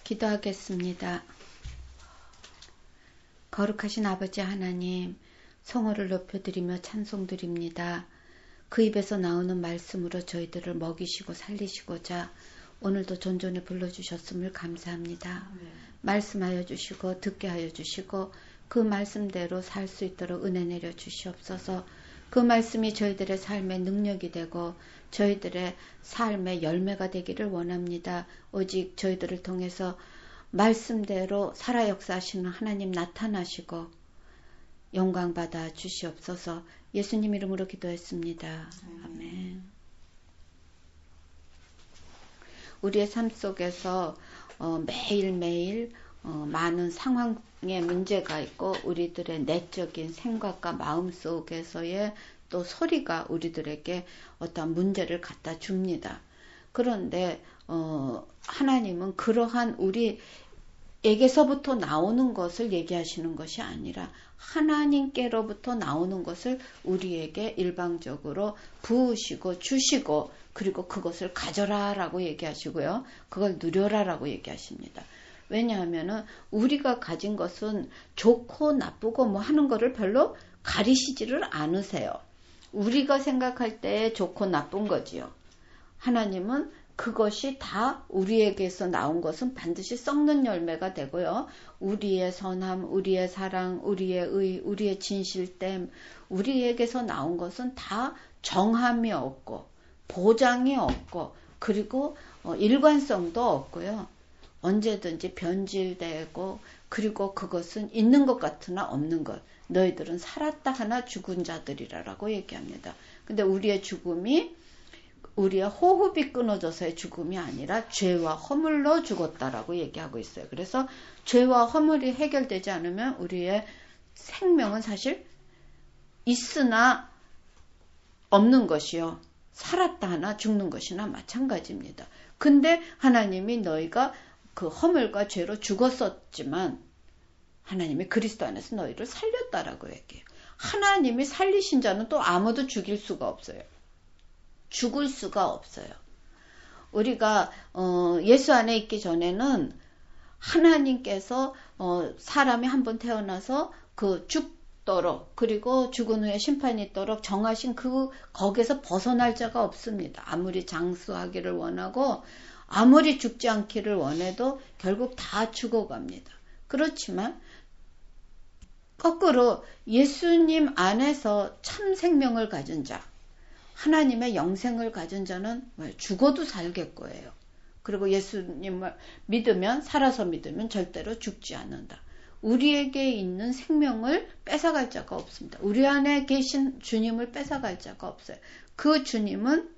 기도하겠습니다. 거룩하신 아버지 하나님, 성호를 높여드리며 찬송드립니다. 그 입에서 나오는 말씀으로 저희들을 먹이시고 살리시고자 오늘도 존존히 불러주셨음을 감사합니다. 말씀하여 주시고 듣게 하여 주시고 그 말씀대로 살 수 있도록 은혜 내려 주시옵소서. 그 말씀이 저희들의 삶의 능력이 되고 저희들의 삶의 열매가 되기를 원합니다. 오직 저희들을 통해서 말씀대로 살아 역사하시는 하나님 나타나시고 영광 받아 주시옵소서. 예수님 이름으로 기도했습니다. 아멘. 우리의 삶 속에서 매일매일 많은 상황에 문제가 있고 우리들의 내적인 생각과 마음 속에서의 또 소리가 우리들에게 어떤 문제를 갖다 줍니다. 그런데 하나님은 그러한 우리에게서부터 나오는 것을 얘기하시는 것이 아니라 하나님께로부터 나오는 것을 우리에게 일방적으로 부으시고 주시고 그리고 그것을 가져라 라고 얘기하시고요. 그걸 누려라 라고 얘기하십니다. 왜냐하면 우리가 가진 것은 좋고 나쁘고 뭐 하는 거를 별로 가리시지를 않으세요. 우리가 생각할 때 좋고 나쁜 거지요. 하나님은 그것이 다 우리에게서 나온 것은 반드시 썩는 열매가 되고요. 우리의 선함, 우리의 사랑, 우리의 의, 우리의 진실됨, 우리에게서 나온 것은 다 정함이 없고 보장이 없고 그리고 일관성도 없고요. 언제든지 변질되고 그리고 그것은 있는 것 같으나 없는 것. 너희들은 살았다 하나 죽은 자들이라고 얘기합니다. 근데 우리의 죽음이 우리의 호흡이 끊어져서의 죽음이 아니라 죄와 허물로 죽었다라고 얘기하고 있어요. 그래서 죄와 허물이 해결되지 않으면 우리의 생명은 사실 있으나 없는 것이요. 살았다 하나 죽는 것이나 마찬가지입니다. 근데 하나님이 너희가 그 허물과 죄로 죽었었지만 하나님이 그리스도 안에서 너희를 살렸다라고 얘기해요. 하나님이 살리신 자는 또 아무도 죽일 수가 없어요. 죽을 수가 없어요. 우리가 예수 안에 있기 전에는 하나님께서 사람이 한번 태어나서 그 죽도록 그리고 죽은 후에 심판이 있도록 정하신 거기서 벗어날 자가 없습니다. 아무리 장수하기를 원하고 아무리 죽지 않기를 원해도 결국 다 죽어갑니다. 그렇지만 거꾸로 예수님 안에서 참 생명을 가진 자, 하나님의 영생을 가진 자는 죽어도 살겠고예요. 그리고 예수님을 믿으면 살아서 믿으면 절대로 죽지 않는다. 우리에게 있는 생명을 뺏어갈 자가 없습니다. 우리 안에 계신 주님을 뺏어갈 자가 없어요. 그 주님은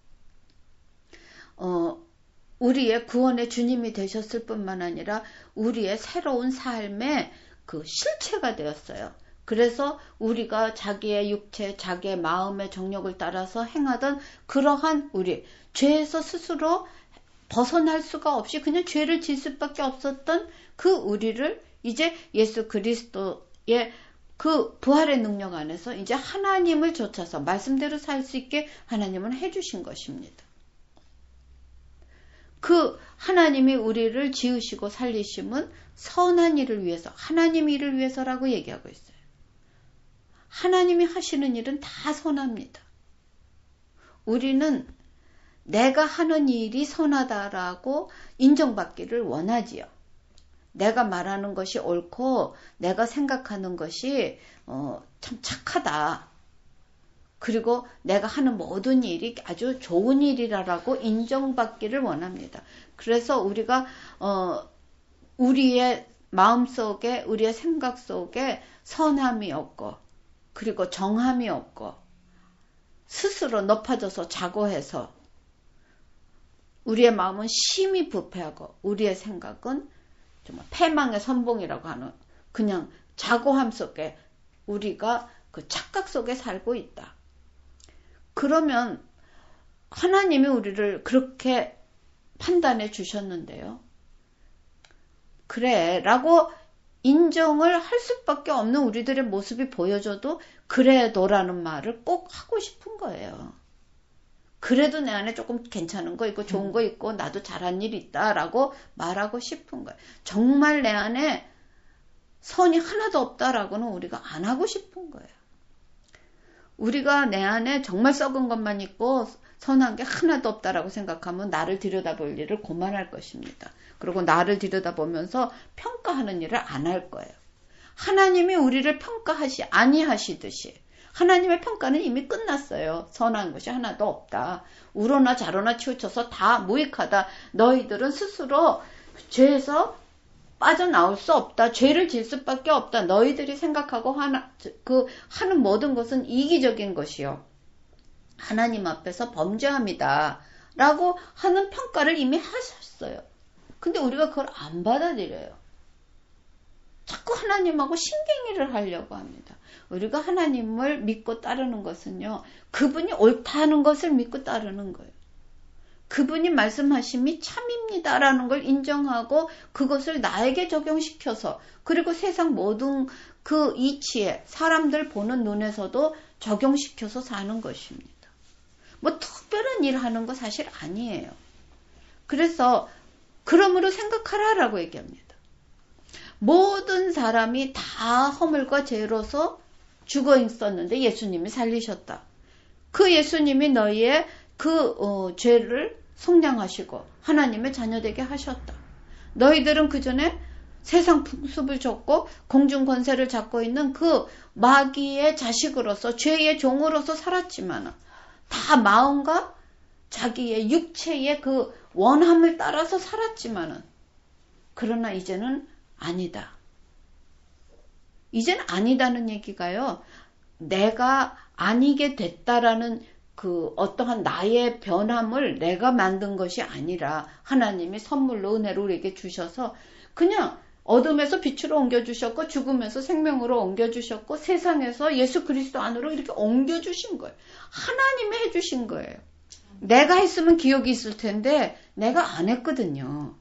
우리의 구원의 주님이 되셨을 뿐만 아니라 우리의 새로운 삶의 그 실체가 되었어요. 그래서 우리가 자기의 육체, 자기의 마음의 정욕을 따라서 행하던 그러한 우리 죄에서 스스로 벗어날 수가 없이 그냥 죄를 질 수밖에 없었던 그 우리를 이제 예수 그리스도의 그 부활의 능력 안에서 이제 하나님을 좇아서 말씀대로 살 수 있게 하나님은 해주신 것입니다. 그 하나님이 우리를 지으시고 살리심은 선한 일을 위해서, 하나님 일을 위해서라고 얘기하고 있어요. 하나님이 하시는 일은 다 선합니다. 우리는 내가 하는 일이 선하다라고 인정받기를 원하지요. 내가 말하는 것이 옳고 내가 생각하는 것이 참 착하다. 그리고 내가 하는 모든 일이 아주 좋은 일이라고 인정받기를 원합니다. 그래서 우리가 우리의 마음속에 우리의 생각 속에 선함이 없고 그리고 정함이 없고 스스로 높아져서 자고해서 우리의 마음은 심히 부패하고 우리의 생각은 정말 패망의 선봉이라고 하는 그냥 자고함 속에 우리가 그 착각 속에 살고 있다. 그러면 하나님이 우리를 그렇게 판단해 주셨는데요. 그래 라고 인정을 할 수밖에 없는 우리들의 모습이 보여져도 그래도라는 말을 꼭 하고 싶은 거예요. 그래도 내 안에 조금 괜찮은 거 있고 좋은 거 있고 나도 잘한 일 있다라고 말하고 싶은 거예요. 정말 내 안에 선이 하나도 없다라고는 우리가 안 하고 싶은 거예요. 우리가 내 안에 정말 썩은 것만 있고 선한 게 하나도 없다라고 생각하면 나를 들여다볼 일을 그만할 것입니다. 그리고 나를 들여다보면서 평가하는 일을 안 할 거예요. 하나님이 우리를 평가하시 아니하시듯이 하나님의 평가는 이미 끝났어요. 선한 것이 하나도 없다. 우로나 자로나 치우쳐서 다 무익하다. 너희들은 스스로 죄에서 빠져나올 수 없다. 죄를 질 수밖에 없다. 너희들이 생각하고 하는 모든 것은 이기적인 것이요. 하나님 앞에서 범죄함이다. 라고 하는 평가를 이미 하셨어요. 근데 우리가 그걸 안 받아들여요. 자꾸 하나님하고 신경질을 하려고 합니다. 우리가 하나님을 믿고 따르는 것은요. 그분이 옳다는 것을 믿고 따르는 거예요. 그분이 말씀하심이 참입니다라는 걸 인정하고 그것을 나에게 적용시켜서 그리고 세상 모든 그 이치에 사람들 보는 눈에서도 적용시켜서 사는 것입니다. 뭐 특별한 일 하는 거 사실 아니에요. 그래서 그러므로 생각하라라고 얘기합니다. 모든 사람이 다 허물과 죄로서 죽어 있었는데 예수님이 살리셨다. 그 예수님이 너희의 죄를 속량하시고 하나님의 자녀되게 하셨다. 너희들은 그 전에 세상 풍습을 줬고 공중 권세를 잡고 있는 그 마귀의 자식으로서 죄의 종으로서 살았지만 다 마음과 자기의 육체의 그 원함을 따라서 살았지만은 그러나 이제는 아니다. 이제는 아니다는 얘기가요. 내가 아니게 됐다라는 그 어떠한 나의 변함을 내가 만든 것이 아니라 하나님이 선물로 은혜로 우리에게 주셔서 그냥 어둠에서 빛으로 옮겨주셨고 죽음에서 생명으로 옮겨주셨고 세상에서 예수 그리스도 안으로 이렇게 옮겨주신 거예요. 하나님이 해주신 거예요. 내가 했으면 기억이 있을 텐데 내가 안 했거든요.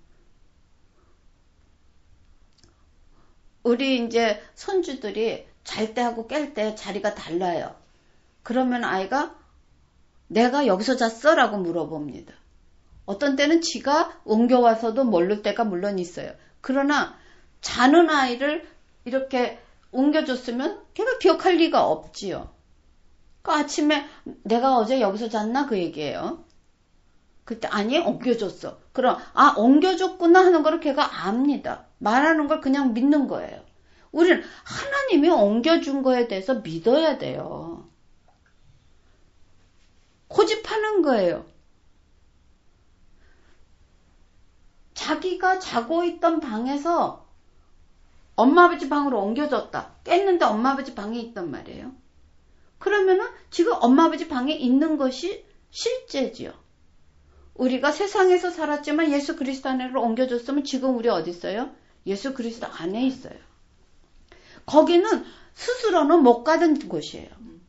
우리 이제 손주들이 잘 때 하고 깰 때 자리가 달라요. 그러면 아이가 내가 여기서 잤어? 라고 물어봅니다. 어떤 때는 지가 옮겨와서도 모를 때가 물론 있어요. 그러나 자는 아이를 이렇게 옮겨줬으면 걔가 기억할 리가 없지요. 그 아침에 내가 어제 여기서 잤나? 그 얘기예요. 그때 아니 옮겨줬어. 그럼 옮겨줬구나 하는 걸 걔가 압니다. 말하는 걸 그냥 믿는 거예요. 우리는 하나님이 옮겨준 거에 대해서 믿어야 돼요. 고집하는 거예요. 자기가 자고 있던 방에서 엄마 아버지 방으로 옮겨졌다. 깼는데 엄마 아버지 방에 있단 말이에요. 그러면은 지금 엄마 아버지 방에 있는 것이 실제지요. 우리가 세상에서 살았지만 예수 그리스도 안으로 옮겨졌으면 지금 우리 어디 있어요? 예수 그리스도 안에 있어요. 거기는 스스로는 못 가던 곳이에요.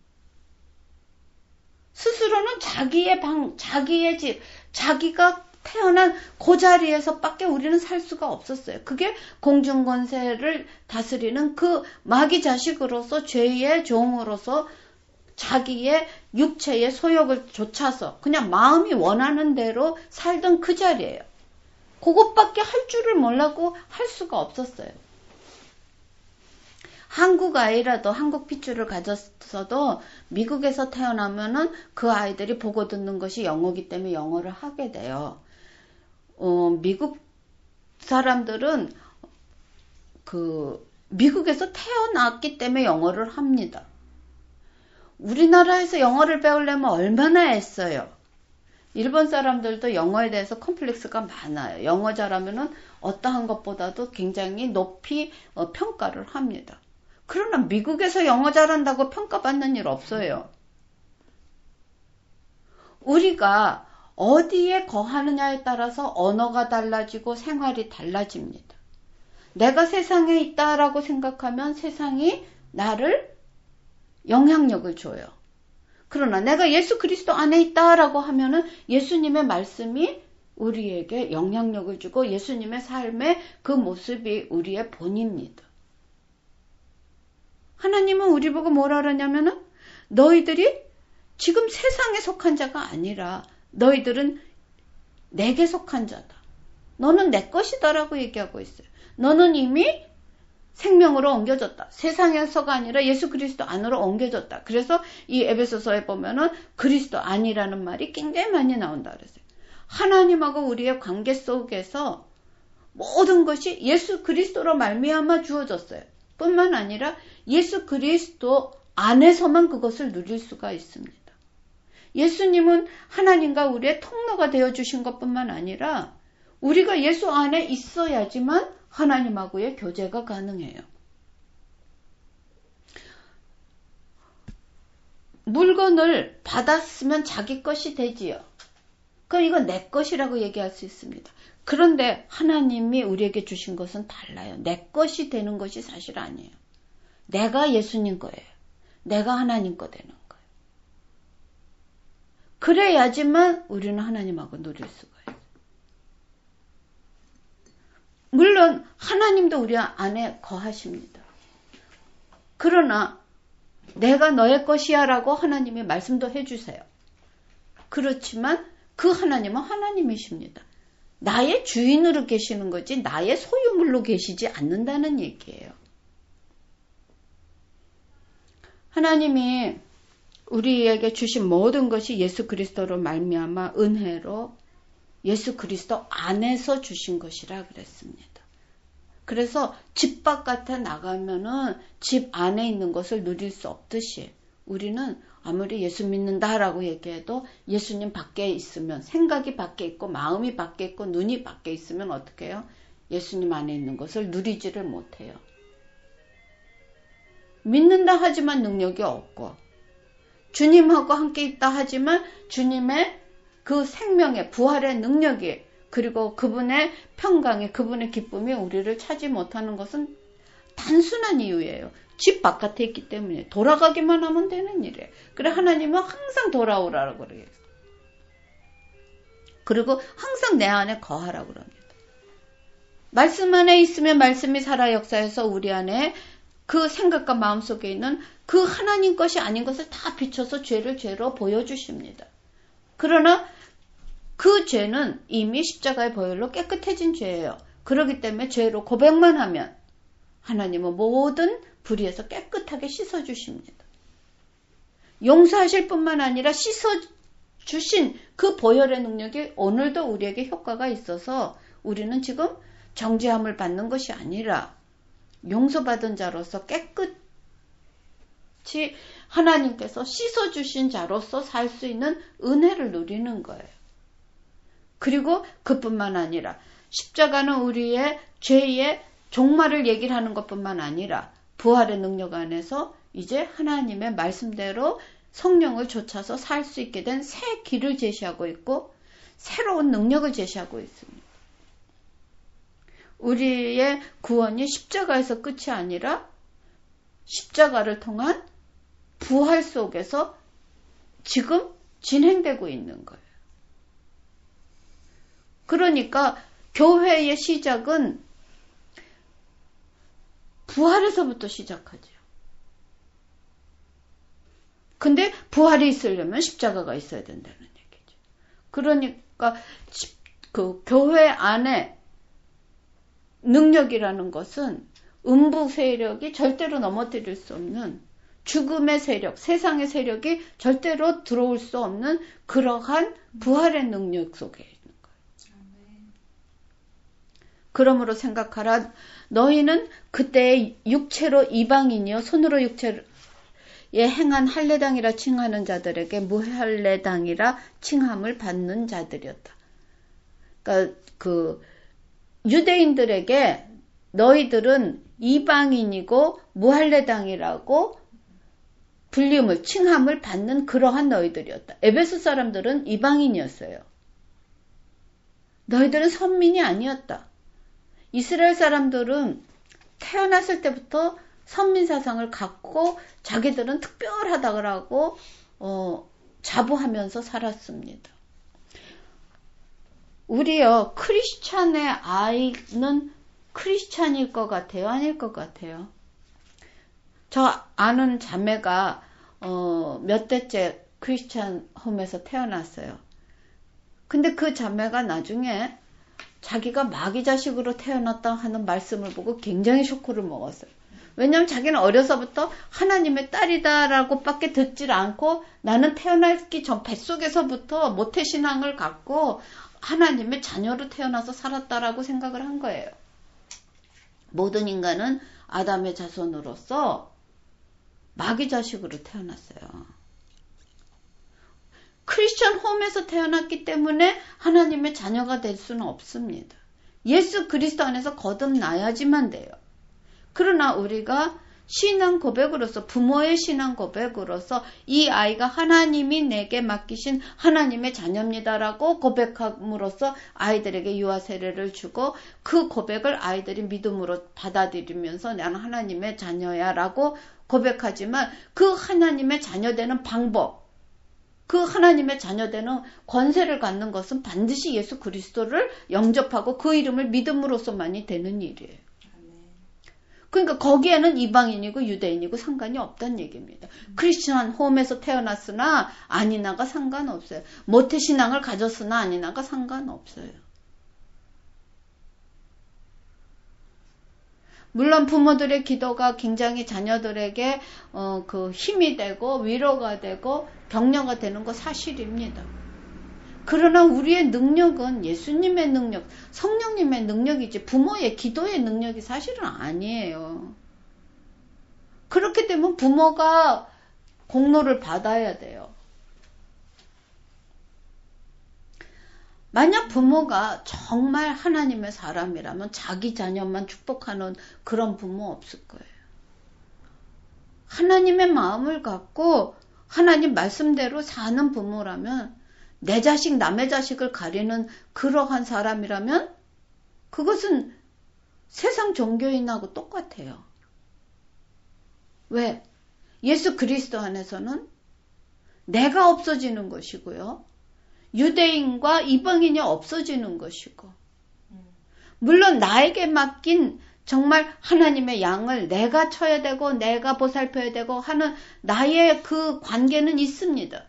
스스로는 자기의 방, 자기의 집, 자기가 태어난 그 자리에서 밖에 우리는 살 수가 없었어요. 그게 공중권세를 다스리는 그 마귀 자식으로서 죄의 종으로서 자기의 육체의 소욕을 좇아서 그냥 마음이 원하는 대로 살던 그 자리예요. 그것밖에 할 줄을 몰라고 할 수가 없었어요. 한국 아이라도 한국 핏줄을 가졌어도 미국에서 태어나면은 그 아이들이 보고 듣는 것이 영어기 때문에 영어를 하게 돼요. 미국 사람들은 미국에서 태어났기 때문에 영어를 합니다. 우리나라에서 영어를 배우려면 얼마나 애써요. 일본 사람들도 영어에 대해서 컴플렉스가 많아요. 영어 잘하면은 어떠한 것보다도 굉장히 높이 평가를 합니다. 그러나 미국에서 영어 잘한다고 평가받는 일 없어요. 우리가 어디에 거하느냐에 따라서 언어가 달라지고 생활이 달라집니다. 내가 세상에 있다라고 생각하면 세상이 나를 영향력을 줘요. 그러나 내가 예수 그리스도 안에 있다라고 하면은 예수님의 말씀이 우리에게 영향력을 주고 예수님의 삶의 그 모습이 우리의 본입니다. 하나님은 우리 보고 뭐라 그러냐면은 너희들이 지금 세상에 속한 자가 아니라 너희들은 내게 속한 자다. 너는 내 것이다라고 얘기하고 있어요. 너는 이미 생명으로 옮겨졌다. 세상에서가 아니라 예수 그리스도 안으로 옮겨졌다. 그래서 이 에베소서에 보면은 그리스도 안이라는 말이 굉장히 많이 나온다 그랬어요. 하나님하고 우리의 관계 속에서 모든 것이 예수 그리스도로 말미암아 주어졌어요. 뿐만 아니라 예수 그리스도 안에서만 그것을 누릴 수가 있습니다. 예수님은 하나님과 우리의 통로가 되어주신 것뿐만 아니라 우리가 예수 안에 있어야지만 하나님하고의 교제가 가능해요. 물건을 받았으면 자기 것이 되지요. 그럼 이건 내 것이라고 얘기할 수 있습니다. 그런데 하나님이 우리에게 주신 것은 달라요. 내 것이 되는 것이 사실 아니에요. 내가 예수님 거예요. 내가 하나님 거 되는 거예요. 그래야지만 우리는 하나님하고 누릴 수가 있어요. 물론 하나님도 우리 안에 거하십니다. 그러나 내가 너의 것이야 라고 하나님이 말씀도 해주세요. 그렇지만 그 하나님은 하나님이십니다. 나의 주인으로 계시는 거지 나의 소유물로 계시지 않는다는 얘기예요. 하나님이 우리에게 주신 모든 것이 예수 그리스도로 말미암아 은혜로 예수 그리스도 안에서 주신 것이라 그랬습니다. 그래서 집 바깥에 나가면은 집 안에 있는 것을 누릴 수 없듯이 우리는 아무리 예수 믿는다라고 얘기해도 예수님 밖에 있으면 생각이 밖에 있고 마음이 밖에 있고 눈이 밖에 있으면 어떻게 해요? 예수님 안에 있는 것을 누리지를 못해요. 믿는다 하지만 능력이 없고 주님하고 함께 있다 하지만 주님의 그 생명의 부활의 능력이 그리고 그분의 평강이 그분의 기쁨이 우리를 찾지 못하는 것은 단순한 이유예요. 집 바깥에 있기 때문에 돌아가기만 하면 되는 일이에요. 그래 하나님은 항상 돌아오라고 그래요. 그리고 항상 내 안에 거하라고 그럽니다. 말씀 안에 있으면 말씀이 살아 역사해서 우리 안에 그 생각과 마음 속에 있는 그 하나님 것이 아닌 것을 다 비춰서 죄를 죄로 보여주십니다. 그러나 그 죄는 이미 십자가의 보혈로 깨끗해진 죄예요. 그렇기 때문에 죄로 고백만 하면 하나님은 모든 불의에서 깨끗하게 씻어주십니다. 용서하실 뿐만 아니라 씻어주신 그 보혈의 능력이 오늘도 우리에게 효과가 있어서 우리는 지금 정죄함을 받는 것이 아니라 용서받은 자로서 깨끗이 하나님께서 씻어주신 자로서 살 수 있는 은혜를 누리는 거예요. 그리고 그뿐만 아니라 십자가는 우리의 죄의 종말을 얘기를 하는 것뿐만 아니라 부활의 능력 안에서 이제 하나님의 말씀대로 성령을 좇아서 살 수 있게 된 새 길을 제시하고 있고 새로운 능력을 제시하고 있습니다. 우리의 구원이 십자가에서 끝이 아니라 십자가를 통한 부활 속에서 지금 진행되고 있는 거예요. 그러니까 교회의 시작은 부활에서부터 시작하죠. 근데 부활이 있으려면 십자가가 있어야 된다는 얘기죠. 그러니까 그 교회 안에 능력이라는 것은 음부 세력이 절대로 넘어뜨릴 수 없는 죽음의 세력, 세상의 세력이 절대로 들어올 수 없는 그러한 부활의 능력 속에 있는 거예요. 그러므로 생각하라. 너희는 그때 육체로 이방인이요 손으로 육체에 행한 할례당이라 칭하는 자들에게 무할례당이라 칭함을 받는 자들이었다. 그러니까 그 유대인들에게 너희들은 이방인이고 무할례당이라고 불림을 칭함을 받는 그러한 너희들이었다. 에베소 사람들은 이방인이었어요. 너희들은 선민이 아니었다. 이스라엘 사람들은 태어났을 때부터 선민 사상을 갖고 자기들은 특별하다고 자부하면서 살았습니다. 우리요 크리스찬의 아이는 크리스찬일 것 같아요? 아닐 것 같아요? 저 아는 자매가 몇 대째 크리스찬 홈에서 태어났어요. 근데 그 자매가 나중에 자기가 마귀 자식으로 태어났다 하는 말씀을 보고 굉장히 쇼크를 먹었어요. 왜냐하면 자기는 어려서부터 하나님의 딸이다라고 밖에 듣질 않고 나는 태어나기 전 뱃속에서부터 모태신앙을 갖고 하나님의 자녀로 태어나서 살았다라고 생각을 한 거예요. 모든 인간은 아담의 자손으로서 마귀 자식으로 태어났어요. 크리스천 홈에서 태어났기 때문에 하나님의 자녀가 될 수는 없습니다. 예수 그리스도 안에서 거듭나야지만 돼요. 그러나 우리가 신앙 고백으로서, 부모의 신앙 고백으로서 이 아이가 하나님이 내게 맡기신 하나님의 자녀입니다라고 고백함으로써 아이들에게 유아 세례를 주고 그 고백을 아이들이 믿음으로 받아들이면서 나는 하나님의 자녀야 라고 고백하지만 그 하나님의 자녀되는 방법, 그 하나님의 자녀되는 권세를 갖는 것은 반드시 예수 그리스도를 영접하고 그 이름을 믿음으로서만이 되는 일이에요. 그러니까 거기에는 이방인이고 유대인이고 상관이 없다는 얘기입니다. 크리스천 홈에서 태어났으나 아니나가 상관없어요. 모태신앙을 가졌으나 아니나가 상관없어요. 물론 부모들의 기도가 굉장히 자녀들에게 그 힘이 되고 위로가 되고 격려가 되는 거 사실입니다. 그러나 우리의 능력은 예수님의 능력, 성령님의 능력이지 부모의 기도의 능력이 사실은 아니에요. 그렇게 되면 부모가 공로를 받아야 돼요. 만약 부모가 정말 하나님의 사람이라면 자기 자녀만 축복하는 그런 부모 없을 거예요. 하나님의 마음을 갖고 하나님 말씀대로 사는 부모라면 내 자식, 남의 자식을 가리는 그러한 사람이라면 그것은 세상 종교인하고 똑같아요. 왜? 예수 그리스도 안에서는 내가 없어지는 것이고요. 유대인과 이방인이 없어지는 것이고 물론 나에게 맡긴 정말 하나님의 양을 내가 쳐야 되고 내가 보살펴야 되고 하는 나의 그 관계는 있습니다.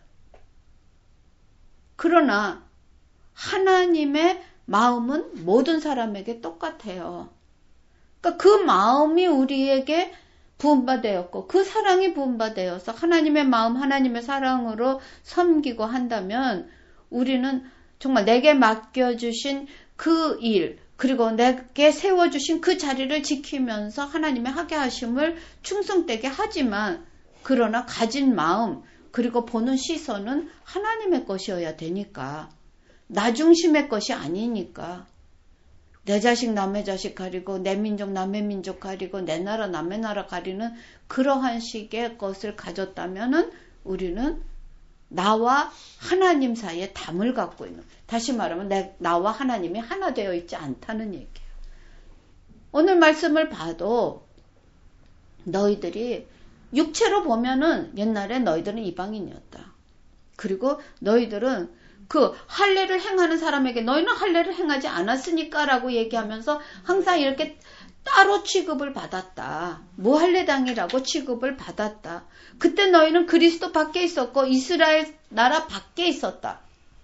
그러나 하나님의 마음은 모든 사람에게 똑같아요. 그러니까 그 마음이 우리에게 부음받았고 그 사랑이 부음받아서 하나님의 마음, 하나님의 사랑으로 섬기고 한다면 우리는 정말 내게 맡겨주신 그 일, 그리고 내게 세워주신 그 자리를 지키면서 하나님의 하게 하심을 충성되게 하지만 그러나 가진 마음, 그리고 보는 시선은 하나님의 것이어야 되니까 나 중심의 것이 아니니까 내 자식 남의 자식 가리고 내 민족 남의 민족 가리고 내 나라 남의 나라 가리는 그러한 식의 것을 가졌다면은 우리는 나와 하나님 사이에 담을 갖고 있는, 다시 말하면 나와 하나님이 하나 되어 있지 않다는 얘기예요. 오늘 말씀을 봐도 너희들이 육체로 보면은 옛날에 너희들은 이방인이었다. 그리고 너희들은 그 할례를 행하는 사람에게 너희는 할례를 행하지 않았으니까 라고 얘기하면서 항상 이렇게 따로 취급을 받았다. 무할례당이라고 취급을 받았다. 그때 너희는 그리스도 밖에 있었고 이스라엘 나라 밖에 있었다.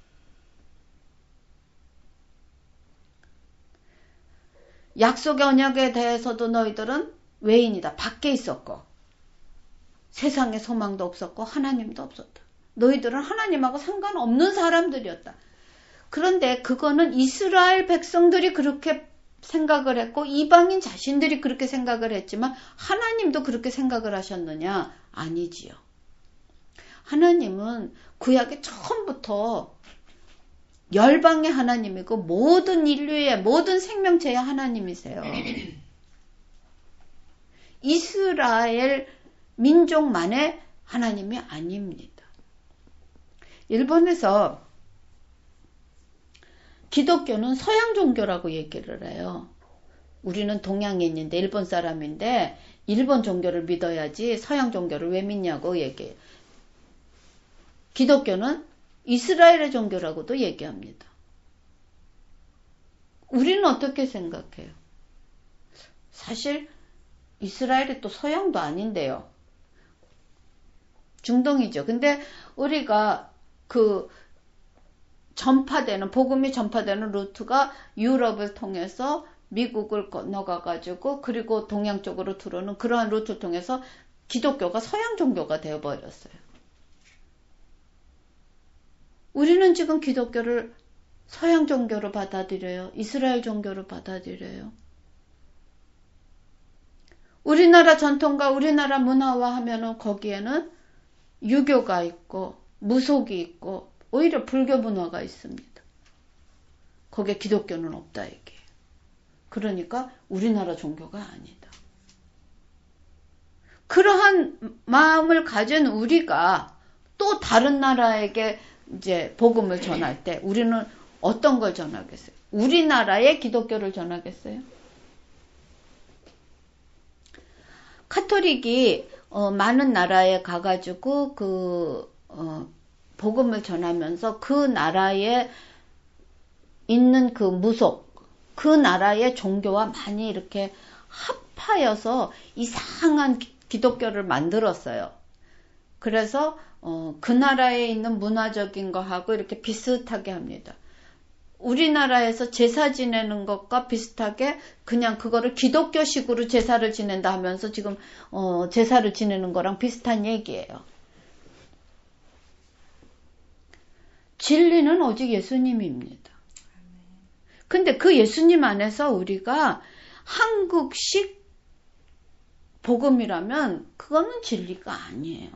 약속의 언약에 대해서도 너희들은 외인이다. 밖에 있었고 세상에 소망도 없었고 하나님도 없었다. 너희들은 하나님하고 상관없는 사람들이었다. 그런데 그거는 이스라엘 백성들이 그렇게 생각을 했고 이방인 자신들이 그렇게 생각을 했지만 하나님도 그렇게 생각을 하셨느냐? 아니지요. 하나님은 구약의 처음부터 열방의 하나님이고 모든 인류의 모든 생명체의 하나님이세요. 이스라엘 민족만의 하나님이 아닙니다. 일본에서 기독교는 서양 종교라고 얘기를 해요. 우리는 동양인인데 일본 사람인데 일본 종교를 믿어야지 서양 종교를 왜 믿냐고 얘기해요. 기독교는 이스라엘의 종교라고도 얘기합니다. 우리는 어떻게 생각해요? 사실 이스라엘이 또 서양도 아닌데요. 중동이죠. 근데 우리가 그 복음이 전파되는 루트가 유럽을 통해서 미국을 건너가가지고 그리고 동양 쪽으로 들어오는 그러한 루트를 통해서 기독교가 서양 종교가 되어버렸어요. 우리는 지금 기독교를 서양 종교로 받아들여요. 이스라엘 종교로 받아들여요. 우리나라 전통과 우리나라 문화와 하면은 거기에는 유교가 있고 무속이 있고 오히려 불교 문화가 있습니다. 거기에 기독교는 없다 이게. 그러니까 우리나라 종교가 아니다. 그러한 마음을 가진 우리가 또 다른 나라에게 이제 복음을 전할 때 우리는 어떤 걸 전하겠어요? 우리나라의 기독교를 전하겠어요? 카톨릭이 많은 나라에 가가지고 복음을 전하면서 그 나라에 있는 그 무속, 그 나라의 종교와 많이 이렇게 합하여서 이상한 기독교를 만들었어요. 그래서 그 나라에 있는 문화적인 거하고 이렇게 비슷하게 합니다. 우리나라에서 제사 지내는 것과 비슷하게 그냥 그거를 기독교식으로 제사를 지낸다 하면서 지금 제사를 지내는 거랑 비슷한 얘기예요. 진리는 오직 예수님입니다. 근데 그 예수님 안에서 우리가 한국식 복음이라면 그거는 진리가 아니에요.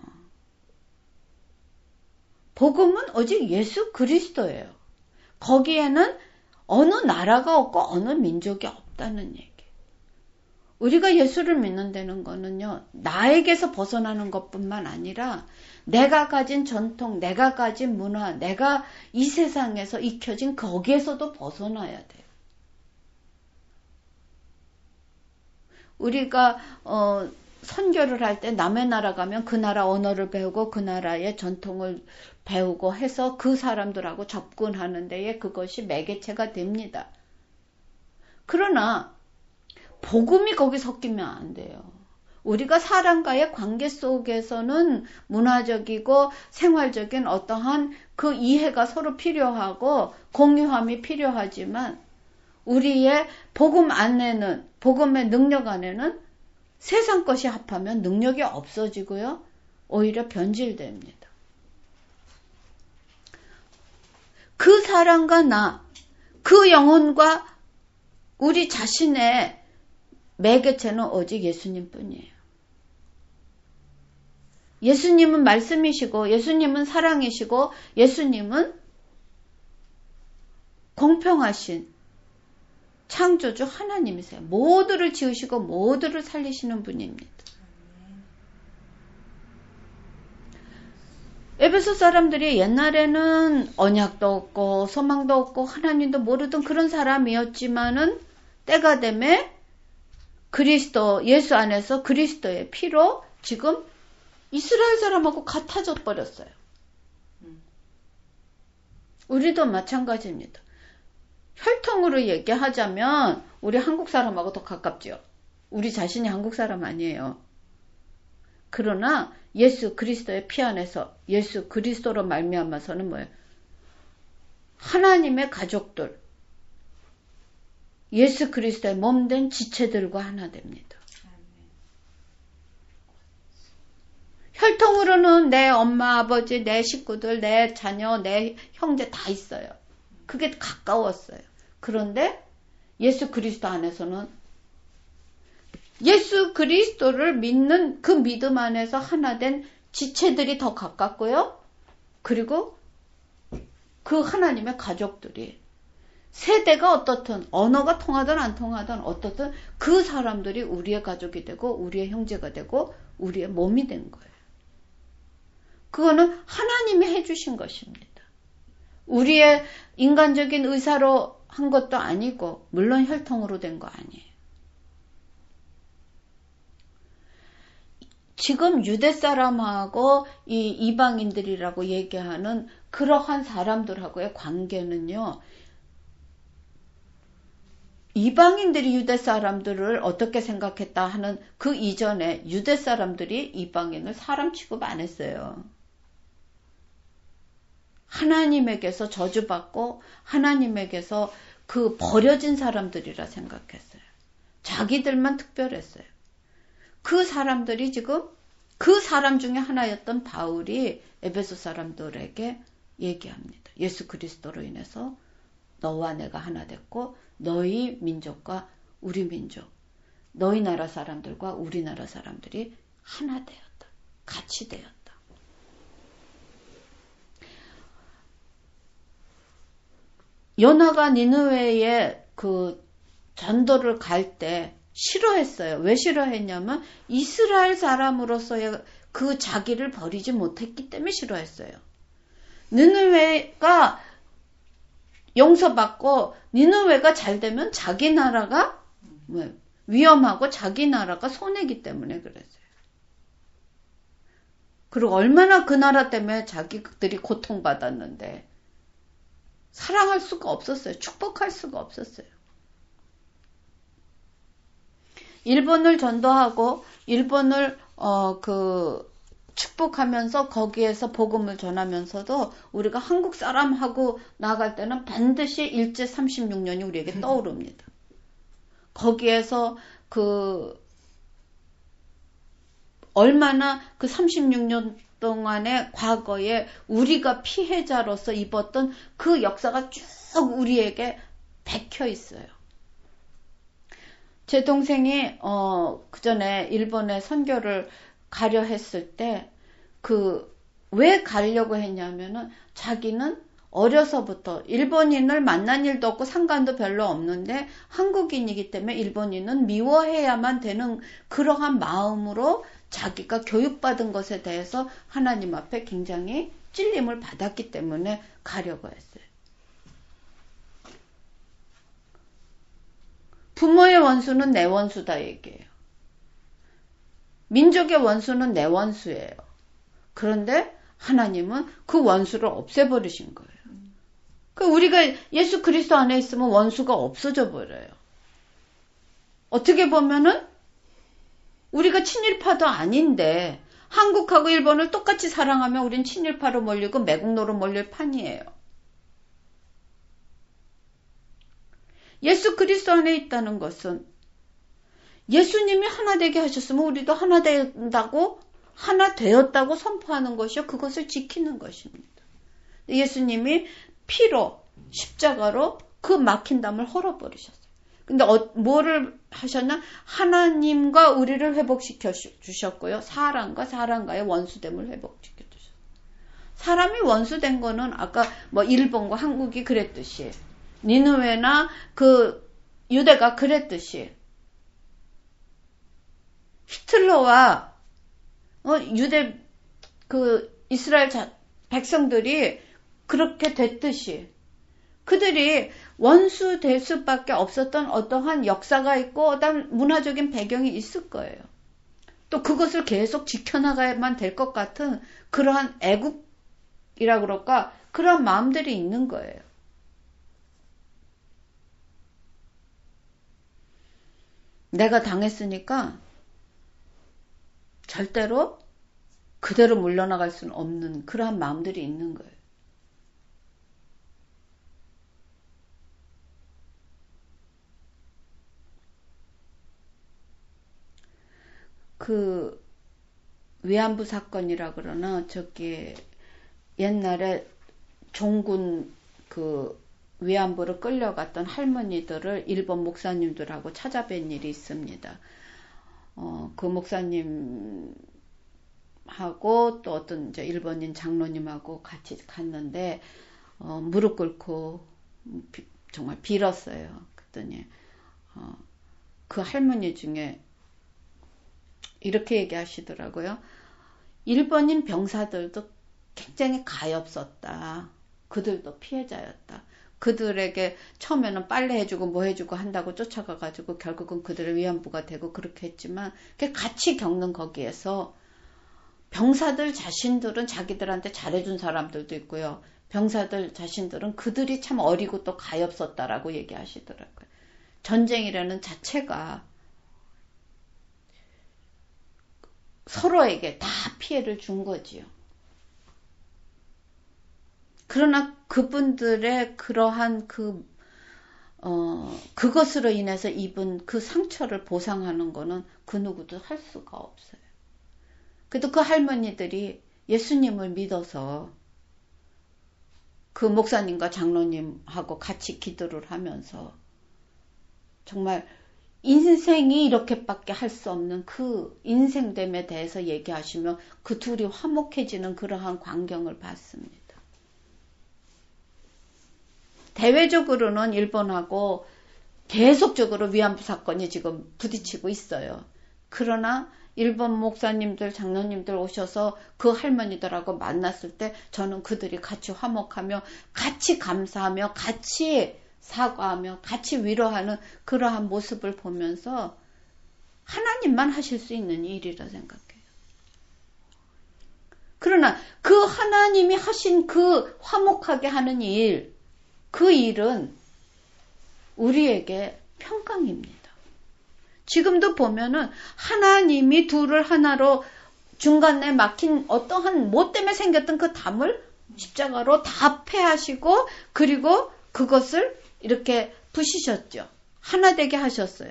복음은 오직 예수 그리스도예요. 거기에는 어느 나라가 없고 어느 민족이 없다는 얘기. 우리가 예수를 믿는다는 거는요, 나에게서 벗어나는 것뿐만 아니라 내가 가진 전통, 내가 가진 문화, 내가 이 세상에서 익혀진 거기에서도 벗어나야 돼요. 우리가 선교를 할 때 남의 나라 가면 그 나라 언어를 배우고 그 나라의 전통을 배우고 해서 그 사람들하고 접근하는 데에 그것이 매개체가 됩니다. 그러나 복음이 거기 섞이면 안 돼요. 우리가 사람과의 관계 속에서는 문화적이고 생활적인 어떠한 그 이해가 서로 필요하고 공유함이 필요하지만 우리의 복음 안에는, 복음의 능력 안에는 세상 것이 합하면 능력이 없어지고요. 오히려 변질됩니다. 그 사람과 나, 그 영혼과 우리 자신의 매개체는 오직 예수님 뿐이에요. 예수님은 말씀이시고 예수님은 사랑이시고 예수님은 공평하신 창조주 하나님이세요. 모두를 지으시고 모두를 살리시는 분입니다. 에베소 사람들이 옛날에는 언약도 없고 소망도 없고 하나님도 모르던 그런 사람이었지만은 때가 되면 그리스도 예수 안에서 그리스도의 피로 지금 이스라엘 사람하고 같아져 버렸어요. 우리도 마찬가지입니다. 혈통으로 얘기하자면 우리 한국 사람하고 더 가깝죠. 우리 자신이 한국 사람 아니에요. 그러나 예수 그리스도의 피 안에서 예수 그리스도로 말미암아서는 뭐예요? 하나님의 가족들, 예수 그리스도의 몸된 지체들과 하나 됩니다. 혈통으로는 내 엄마, 아버지, 내 식구들, 내 자녀, 내 형제 다 있어요. 그게 가까웠어요. 그런데 예수 그리스도 안에서는 예수 그리스도를 믿는 그 믿음 안에서 하나 된 지체들이 더 가깝고요. 그리고 그 하나님의 가족들이 세대가 어떻든 언어가 통하든 안 통하든 어떻든 그 사람들이 우리의 가족이 되고 우리의 형제가 되고 우리의 몸이 된 거예요. 그거는 하나님이 해주신 것입니다. 우리의 인간적인 의사로 한 것도 아니고 물론 혈통으로 된 거 아니에요. 지금 유대 사람하고 이 이방인들이라고 얘기하는 그러한 사람들하고의 관계는요. 이방인들이 유대 사람들을 어떻게 생각했다 하는 그 이전에 유대 사람들이 이방인을 사람 취급 안 했어요. 하나님에게서 저주받고 하나님에게서 그 버려진 사람들이라 생각했어요. 자기들만 특별했어요. 그 사람들이 지금 그 사람 중에 하나였던 바울이 에베소 사람들에게 얘기합니다. 예수 그리스도로 인해서 너와 내가 하나 됐고 너희 민족과 우리 민족, 너희 나라 사람들과 우리나라 사람들이 하나 되었다. 같이 되었다. 요나가 니느웨에 그 전도를 갈 때 싫어했어요. 왜 싫어했냐면 이스라엘 사람으로서의 그 자기를 버리지 못했기 때문에 싫어했어요. 니느웨가 용서받고 니느웨가 잘 되면 자기 나라가 위험하고 자기 나라가 손해기 때문에 그랬어요. 그리고 얼마나 그 나라 때문에 자기들이 고통받았는데 사랑할 수가 없었어요. 축복할 수가 없었어요. 일본을 전도하고 일본을 축복하면서 거기에서 복음을 전하면서도 우리가 한국 사람하고 나갈 때는 반드시 일제 36년이 우리에게 떠오릅니다. 거기에서 얼마나 그 36년 동안의 과거에 우리가 피해자로서 입었던 그 역사가 쭉 우리에게 박혀 있어요. 제 동생이 그 전에 일본에 선교를 가려 했을 때 왜 가려고 했냐면은 자기는 어려서부터 일본인을 만난 일도 없고 상관도 별로 없는데 한국인이기 때문에 일본인은 미워해야만 되는 그러한 마음으로 자기가 교육받은 것에 대해서 하나님 앞에 굉장히 찔림을 받았기 때문에 가려고 했어요. 부모의 원수는 내 원수다 얘기해요. 민족의 원수는 내 원수예요. 그런데 하나님은 그 원수를 없애버리신 거예요. 우리가 예수 그리스도 안에 있으면 원수가 없어져 버려요. 어떻게 보면은 우리가 친일파도 아닌데 한국하고 일본을 똑같이 사랑하면 우린 친일파로 몰리고 매국노로 몰릴 판이에요. 예수 그리스도 안에 있다는 것은 예수님이 하나 되게 하셨으면 우리도 하나 된다고 하나 되었다고 선포하는 것이요. 그것을 지키는 것입니다. 예수님이 피로 십자가로 그 막힌 담을 헐어버리셨어요. 근데 뭐를 하셨나? 하나님과 우리를 회복시켜 주셨고요. 사람과 사람과의 원수됨을 회복시켜 주셨어요. 사람이 원수된 거는 아까 일본과 한국이 그랬듯이 니느웨나 유대가 그랬듯이 히틀러와 유대 이스라엘 백성들이 그렇게 됐듯이 그들이 원수 될 수밖에 없었던 어떠한 역사가 있고 어떤 문화적인 배경이 있을 거예요. 또 그것을 계속 지켜나가야만 될 것 같은 그러한 애국이라 그럴까 그런 마음들이 있는 거예요. 내가 당했으니까 절대로 그대로 물러나갈 수는 없는 그러한 마음들이 있는 거예요. 위안부 사건이라 그러나 옛날에 종군 위안부를 끌려갔던 할머니들을 일본 목사님들하고 찾아뵌 일이 있습니다. 그 목사님하고 또 어떤 이제 일본인 장로님하고 같이 갔는데 무릎 꿇고 정말 빌었어요. 그랬더니 그 할머니 중에 이렇게 얘기하시더라고요. 일본인 병사들도 굉장히 가엾었다. 그들도 피해자였다. 그들에게 처음에는 빨래 해주고 뭐 해주고 한다고 쫓아가가지고 결국은 그들의 위안부가 되고 그렇게 했지만 같이 겪는 거기에서 병사들 자신들은 자기들한테 잘해준 사람들도 있고요. 병사들 자신들은 그들이 참 어리고 또 가엾었다라고 얘기하시더라고요. 전쟁이라는 자체가 서로에게 다 피해를 준 거지요. 그러나 그분들의 그러한 그것으로 인해서 입은 그 상처를 보상하는 거는 그 누구도 할 수가 없어요. 그래도 그 할머니들이 예수님을 믿어서 그 목사님과 장로님하고 같이 기도를 하면서 정말 인생이 이렇게밖에 할 수 없는 그 인생됨에 대해서 얘기하시며 그 둘이 화목해지는 그러한 광경을 봤습니다. 대외적으로는 일본하고 계속적으로 위안부 사건이 지금 부딪히고 있어요. 그러나 일본 목사님들, 장로님들 오셔서 그 할머니들하고 만났을 때 저는 그들이 같이 화목하며 같이 감사하며 같이 사과하며 같이 위로하는 그러한 모습을 보면서 하나님만 하실 수 있는 일이라 생각해요. 그러나 그 하나님이 하신 그 화목하게 하는 일, 그 일은 우리에게 평강입니다. 지금도 보면은 하나님이 둘을 하나로 중간에 막힌 어떠한 뭐 때문에 생겼던 그 담을 십자가로 다 패하시고 그리고 그것을 이렇게 부시셨죠. 하나 되게 하셨어요.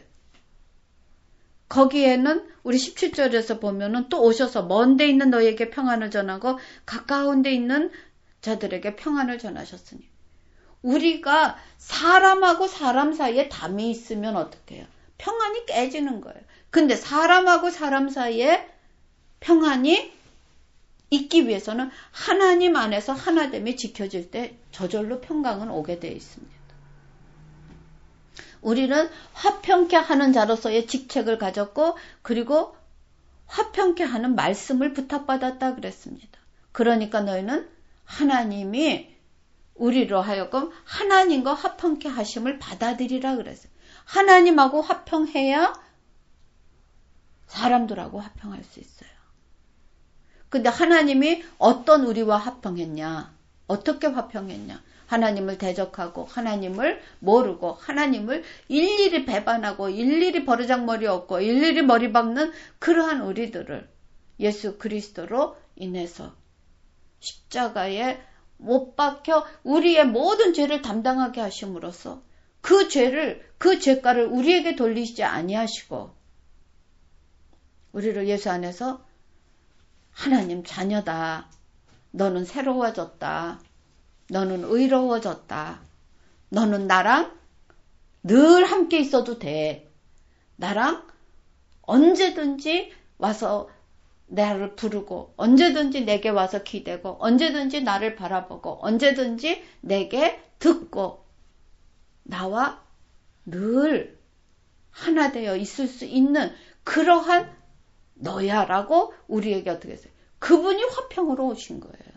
거기에는 우리 17절에서 보면은 또 오셔서 먼 데 있는 너희에게 평안을 전하고 가까운 데 있는 자들에게 평안을 전하셨으니 우리가 사람하고 사람 사이에 담이 있으면 어떻게 해요? 평안이 깨지는 거예요. 근데 사람하고 사람 사이에 평안이 있기 위해서는 하나님 안에서 하나됨이 지켜질 때 저절로 평강은 오게 되어 있습니다. 우리는 화평케 하는 자로서의 직책을 가졌고 그리고 화평케 하는 말씀을 부탁받았다 그랬습니다. 그러니까 너희는 하나님이 우리로 하여금 하나님과 화평케 하심을 받아들이라 그랬어요. 하나님하고 화평해야 사람들하고 화평할 수 있어요. 근데 하나님이 어떤 우리와 화평했냐? 어떻게 화평했냐? 하나님을 대적하고 하나님을 모르고 하나님을 일일이 배반하고 일일이 버르장머리 없고 일일이 머리 박는 그러한 우리들을 예수 그리스도로 인해서 십자가에 못 박혀 우리의 모든 죄를 담당하게 하심으로써 그 죄가를 우리에게 돌리시지 아니하시고 우리를 예수 안에서 하나님 자녀다. 너는 새로워졌다. 너는 의로워졌다. 너는 나랑 늘 함께 있어도 돼. 나랑 언제든지 와서 나를 부르고 언제든지 내게 와서 기대고 언제든지 나를 바라보고 언제든지 내게 듣고 나와 늘 하나 되어 있을 수 있는 그러한 너야라고 우리에게 어떻게 했어요? 그분이 화평으로 오신 거예요.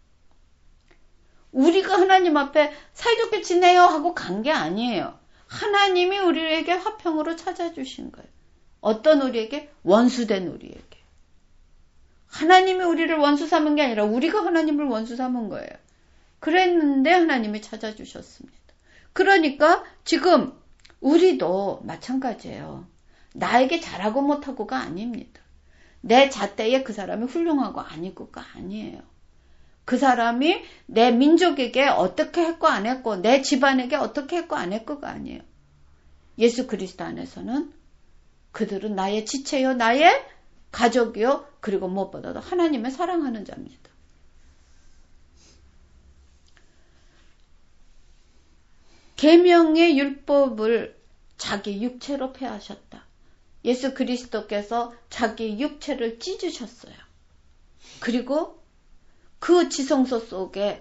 우리가 하나님 앞에 사이좋게 지내요 하고 간 게 아니에요. 하나님이 우리에게 화평으로 찾아주신 거예요. 어떤 우리에게? 원수된 우리에게. 하나님이 우리를 원수 삼은 게 아니라 우리가 하나님을 원수 삼은 거예요. 그랬는데 하나님이 찾아주셨습니다. 그러니까 지금 우리도 마찬가지예요. 나에게 잘하고 못하고가 아닙니다. 내 잣대에 그 사람이 훌륭하고 아니고가 아니에요. 그 사람이 내 민족에게 어떻게 했고 안 했고 내 집안에게 어떻게 했고 안 했고가 아니에요. 예수 그리스도 안에서는 그들은 나의 지체요 나의 가족이요 그리고 무엇보다도 하나님의 사랑하는 자입니다. 계명의 율법을 자기 육체로 폐하셨다. 예수 그리스도께서 자기 육체를 찢으셨어요. 그리고 그 지성소 속에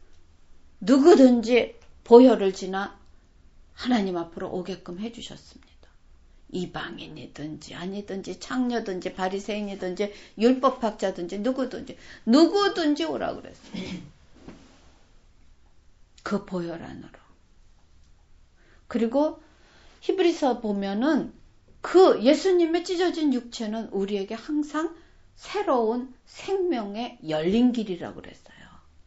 누구든지 보혈을 지나 하나님 앞으로 오게끔 해주셨습니다. 이방인이든지 아니든지 창녀든지 바리새인이든지 율법학자든지 누구든지 오라고 그랬어요. 그 보혈 안으로. 그리고 히브리서 보면은 그 예수님의 찢어진 육체는 우리에게 항상 새로운 생명의 열린 길이라고 그랬어요.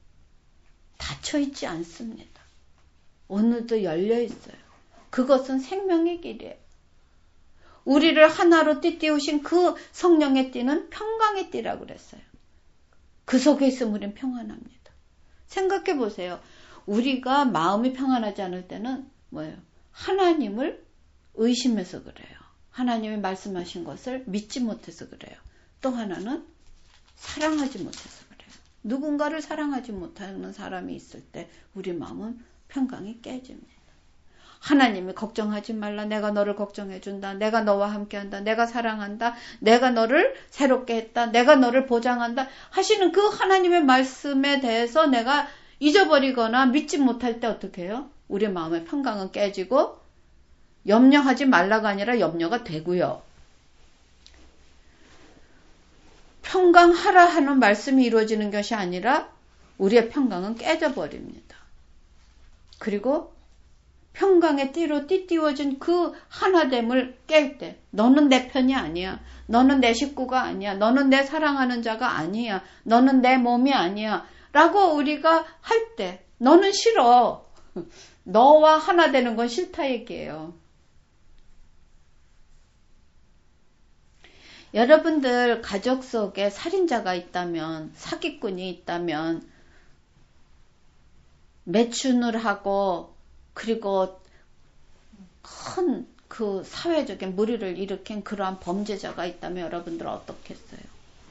닫혀있지 않습니다. 오늘도 열려있어요. 그것은 생명의 길이에요. 우리를 하나로 띠띠우신 그 성령의 띠는 평강의 띠라고 그랬어요. 그 속에 있으면 우리는 평안합니다. 생각해 보세요. 우리가 마음이 평안하지 않을 때는 뭐예요? 하나님을 의심해서 그래요. 하나님이 말씀하신 것을 믿지 못해서 그래요. 또 하나는 사랑하지 못해서 그래요. 누군가를 사랑하지 못하는 사람이 있을 때 우리 마음은 평강이 깨집니다. 하나님이 걱정하지 말라. 내가 너를 걱정해준다. 내가 너와 함께한다. 내가 사랑한다. 내가 너를 새롭게 했다. 내가 너를 보장한다. 하시는 그 하나님의 말씀에 대해서 내가 잊어버리거나 믿지 못할 때 어떻게 해요? 우리 마음의 평강은 깨지고 염려하지 말라가 아니라 염려가 되고요. 평강하라 하는 말씀이 이루어지는 것이 아니라 우리의 평강은 깨져버립니다. 그리고 평강의 띠로 띠띠워진 그 하나됨을 깰 때 너는 내 편이 아니야. 너는 내 식구가 아니야. 너는 내 사랑하는 자가 아니야. 너는 내 몸이 아니야. 라고 우리가 할 때 너는 싫어. 너와 하나 되는 건 싫다 얘기예요. 여러분들 가족 속에 살인자가 있다면, 사기꾼이 있다면 매춘을 하고 그리고 큰 그 사회적인 무리를 일으킨 그러한 범죄자가 있다면 여러분들 어떻겠어요?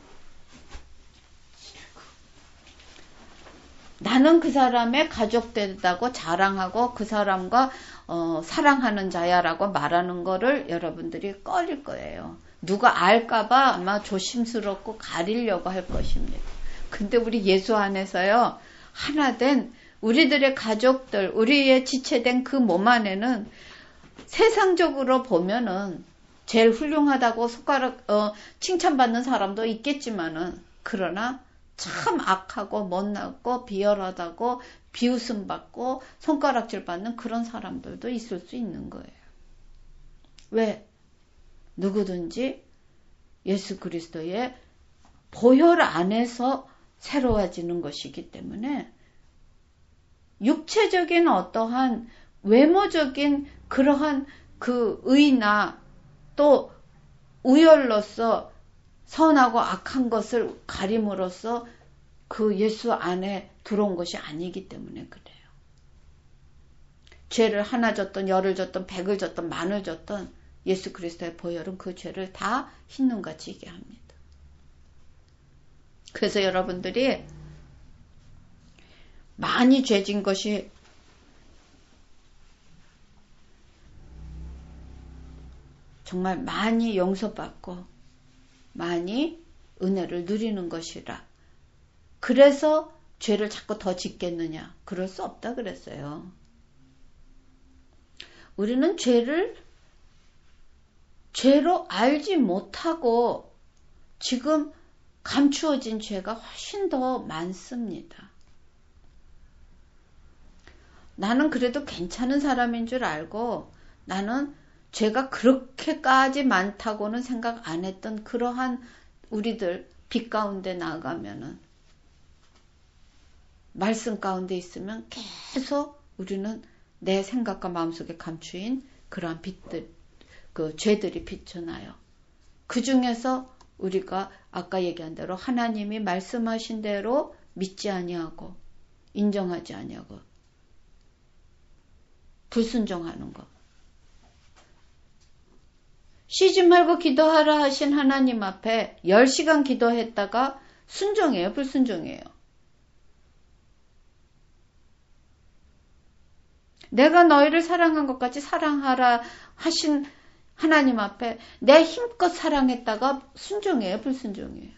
나는 그 사람의 가족되다고 자랑하고 그 사람과 사랑하는 자야라고 말하는 거를 여러분들이 꺼릴 거예요. 누가 알까봐 아마 조심스럽고 가리려고 할 것입니다. 근데 우리 예수 안에서요, 하나된 우리들의 가족들, 우리의 지체된 그 몸 안에는 세상적으로 보면은 제일 훌륭하다고 칭찬받는 사람도 있겠지만은, 그러나 참 악하고 못났고 비열하다고 비웃음 받고 손가락질 받는 그런 사람들도 있을 수 있는 거예요. 왜? 누구든지 예수 그리스도의 보혈 안에서 새로워지는 것이기 때문에 육체적인 어떠한 외모적인 그러한 그 의나 또 우열로서 선하고 악한 것을 가림으로써 그 예수 안에 들어온 것이 아니기 때문에 그래요. 죄를 하나 졌던 열을 졌던 백을 졌던 만을 졌던 예수 그리스도의 보혈은 그 죄를 다 흰눈같이 이게 합니다. 그래서 여러분들이 많이 죄진 것이 정말 많이 용서받고 많이 은혜를 누리는 것이라. 그래서 죄를 자꾸 더 짓겠느냐? 그럴 수 없다 그랬어요. 우리는 죄로 알지 못하고 지금 감추어진 죄가 훨씬 더 많습니다. 나는 그래도 괜찮은 사람인 줄 알고 나는 죄가 그렇게까지 많다고는 생각 안 했던 그러한 우리들 빛 가운데 나아가면은 말씀 가운데 있으면 계속 우리는 내 생각과 마음속에 감추인 그러한 빛들, 그 죄들이 비춰나요. 그 중에서 우리가 아까 얘기한 대로 하나님이 말씀하신 대로 믿지 아니하고 인정하지 아니하고 불순종하는 것. 쉬지 말고 기도하라 하신 하나님 앞에 10시간 기도했다가 순종이에요, 불순종이에요? 내가 너희를 사랑한 것 같이 사랑하라 하신 하나님 앞에 내 힘껏 사랑했다가 순종이에요, 불순종이에요?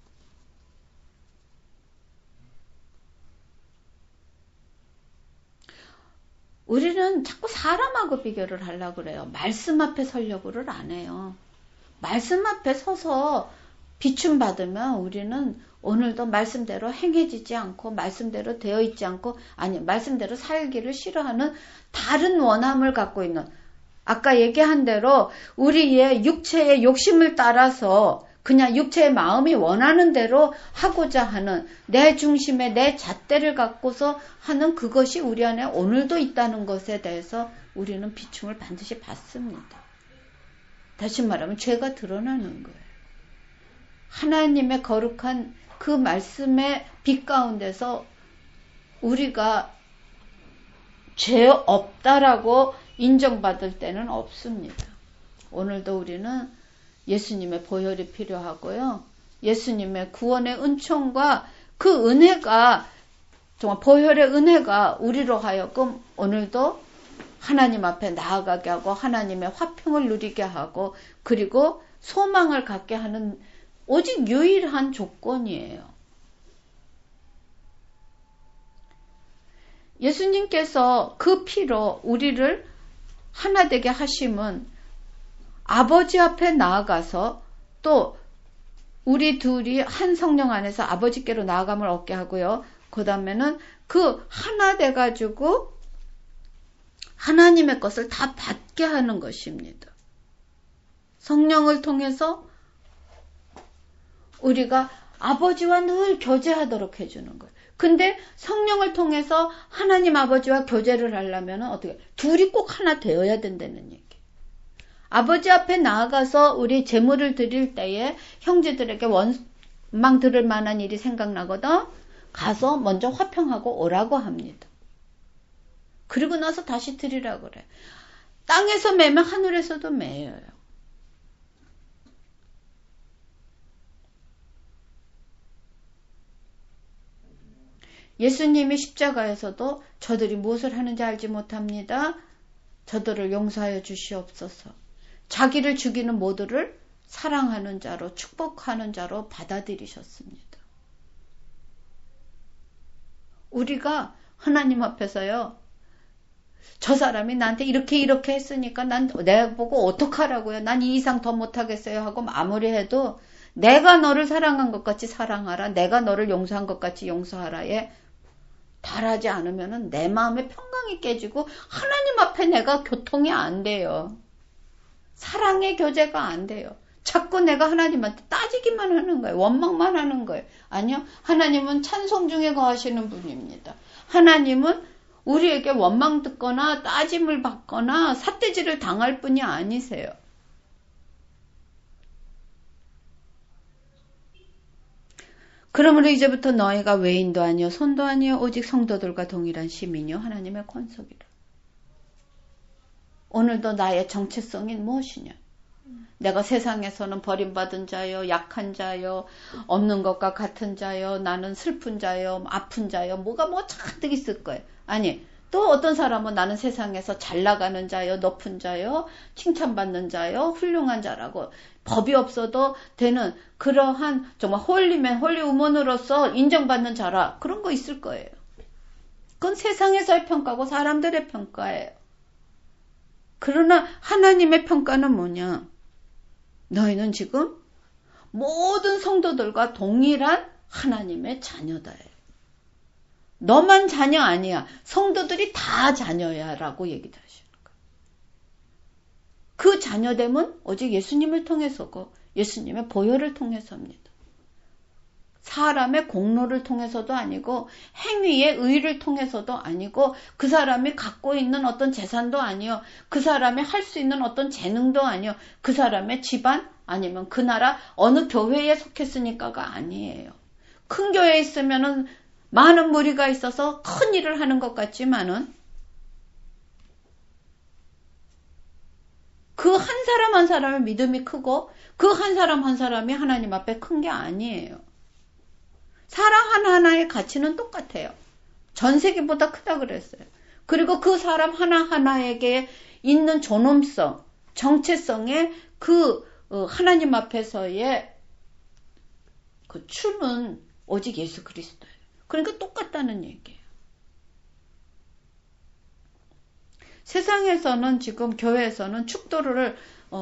우리는 자꾸 사람하고 비교를 하려고 그래요. 말씀 앞에 서려고를 안 해요. 말씀 앞에 서서 비춤 받으면 우리는 오늘도 말씀대로 행해지지 않고 말씀대로 되어 있지 않고 아니 말씀대로 살기를 싫어하는 다른 원함을 갖고 있는 아까 얘기한 대로 우리의 육체의 욕심을 따라서 그냥 육체의 마음이 원하는 대로 하고자 하는 내 중심의 내 잣대를 갖고서 하는 그것이 우리 안에 오늘도 있다는 것에 대해서 우리는 비춤을 반드시 받습니다. 다시 말하면 죄가 드러나는 거예요. 하나님의 거룩한 그 말씀의 빛 가운데서 우리가 죄 없다라고 인정받을 때는 없습니다. 오늘도 우리는 예수님의 보혈이 필요하고요. 예수님의 구원의 은총과 그 은혜가, 정말 보혈의 은혜가 우리로 하여금 오늘도 하나님 앞에 나아가게 하고 하나님의 화평을 누리게 하고 그리고 소망을 갖게 하는 오직 유일한 조건이에요. 예수님께서 그 피로 우리를 하나 되게 하심은 아버지 앞에 나아가서 또 우리 둘이 한 성령 안에서 아버지께로 나아감을 얻게 하고요. 그 다음에는 그 하나 돼가지고 하나님의 것을 다 받게 하는 것입니다. 성령을 통해서 우리가 아버지와 늘 교제하도록 해주는 거예요. 근데 성령을 통해서 하나님 아버지와 교제를 하려면 어떻게? 둘이 꼭 하나 되어야 된다는 얘기. 아버지 앞에 나아가서 우리 제물을 드릴 때에 형제들에게 원망 들을 만한 일이 생각나거든 가서 먼저 화평하고 오라고 합니다. 그리고 나서 다시 드리라고 그래. 땅에서 매면 하늘에서도 매여요. 예수님이 십자가에서도 저들이 무엇을 하는지 알지 못합니다. 저들을 용서하여 주시옵소서. 자기를 죽이는 모두를 사랑하는 자로 축복하는 자로 받아들이셨습니다. 우리가 하나님 앞에서요. 저 사람이 나한테 이렇게 했으니까 내가 보고 어떡하라고요. 난 이 이상 더 못하겠어요 하고 마무리해도 내가 너를 사랑한 것 같이 사랑하라. 내가 너를 용서한 것 같이 용서하라에 달하지 않으면 내 마음의 평강이 깨지고 하나님 앞에 내가 교통이 안 돼요. 사랑의 교제가 안 돼요. 자꾸 내가 하나님한테 따지기만 하는 거예요. 원망만 하는 거예요. 아니요. 하나님은 찬송 중에 거하시는 분입니다. 하나님은 우리에게 원망 듣거나 따짐을 받거나 삿대질을 당할 분이 아니세요. 그러므로 이제부터 너희가 외인도 아니요 손도 아니요 오직 성도들과 동일한 시민이요 하나님의 권속이라. 오늘도 나의 정체성이 무엇이냐? 내가 세상에서는 버림받은 자요, 약한 자요, 없는 것과 같은 자요, 나는 슬픈 자요, 아픈 자요, 뭐가 잔뜩 있을 거예요. 아니, 또 어떤 사람은 나는 세상에서 잘 나가는 자요, 높은 자요, 칭찬받는 자요, 훌륭한 자라고 법이 없어도 되는 그러한 정말 홀리맨, 홀리우먼으로서 인정받는 자라 그런 거 있을 거예요. 그건 세상에서의 평가고 사람들의 평가예요. 그러나 하나님의 평가는 뭐냐? 너희는 지금 모든 성도들과 동일한 하나님의 자녀다. 너만 자녀 아니야. 성도들이 다 자녀야 라고 얘기를 하시는 거예요. 그 자녀됨은 오직 예수님을 통해서고 예수님의 보혈을 통해서입니다. 사람의 공로를 통해서도 아니고 행위의 의를 통해서도 아니고 그 사람이 갖고 있는 어떤 재산도 아니요. 그 사람이 할 수 있는 어떤 재능도 아니요. 그 사람의 집안 아니면 그 나라 어느 교회에 속했으니까가 아니에요. 큰 교회에 있으면은 많은 무리가 있어서 큰 일을 하는 것 같지만은 그 한 사람 한 사람의 믿음이 크고 그 한 사람 한 사람이 하나님 앞에 큰 게 아니에요. 사람 하나하나의 가치는 똑같아요. 전 세계보다 크다 그랬어요. 그리고 그 사람 하나하나에게 있는 존엄성, 정체성의 그 하나님 앞에서의 그 춤은 오직 예수 그리스도예요. 그러니까 똑같다는 얘기예요. 세상에서는 지금 교회에서는 축도를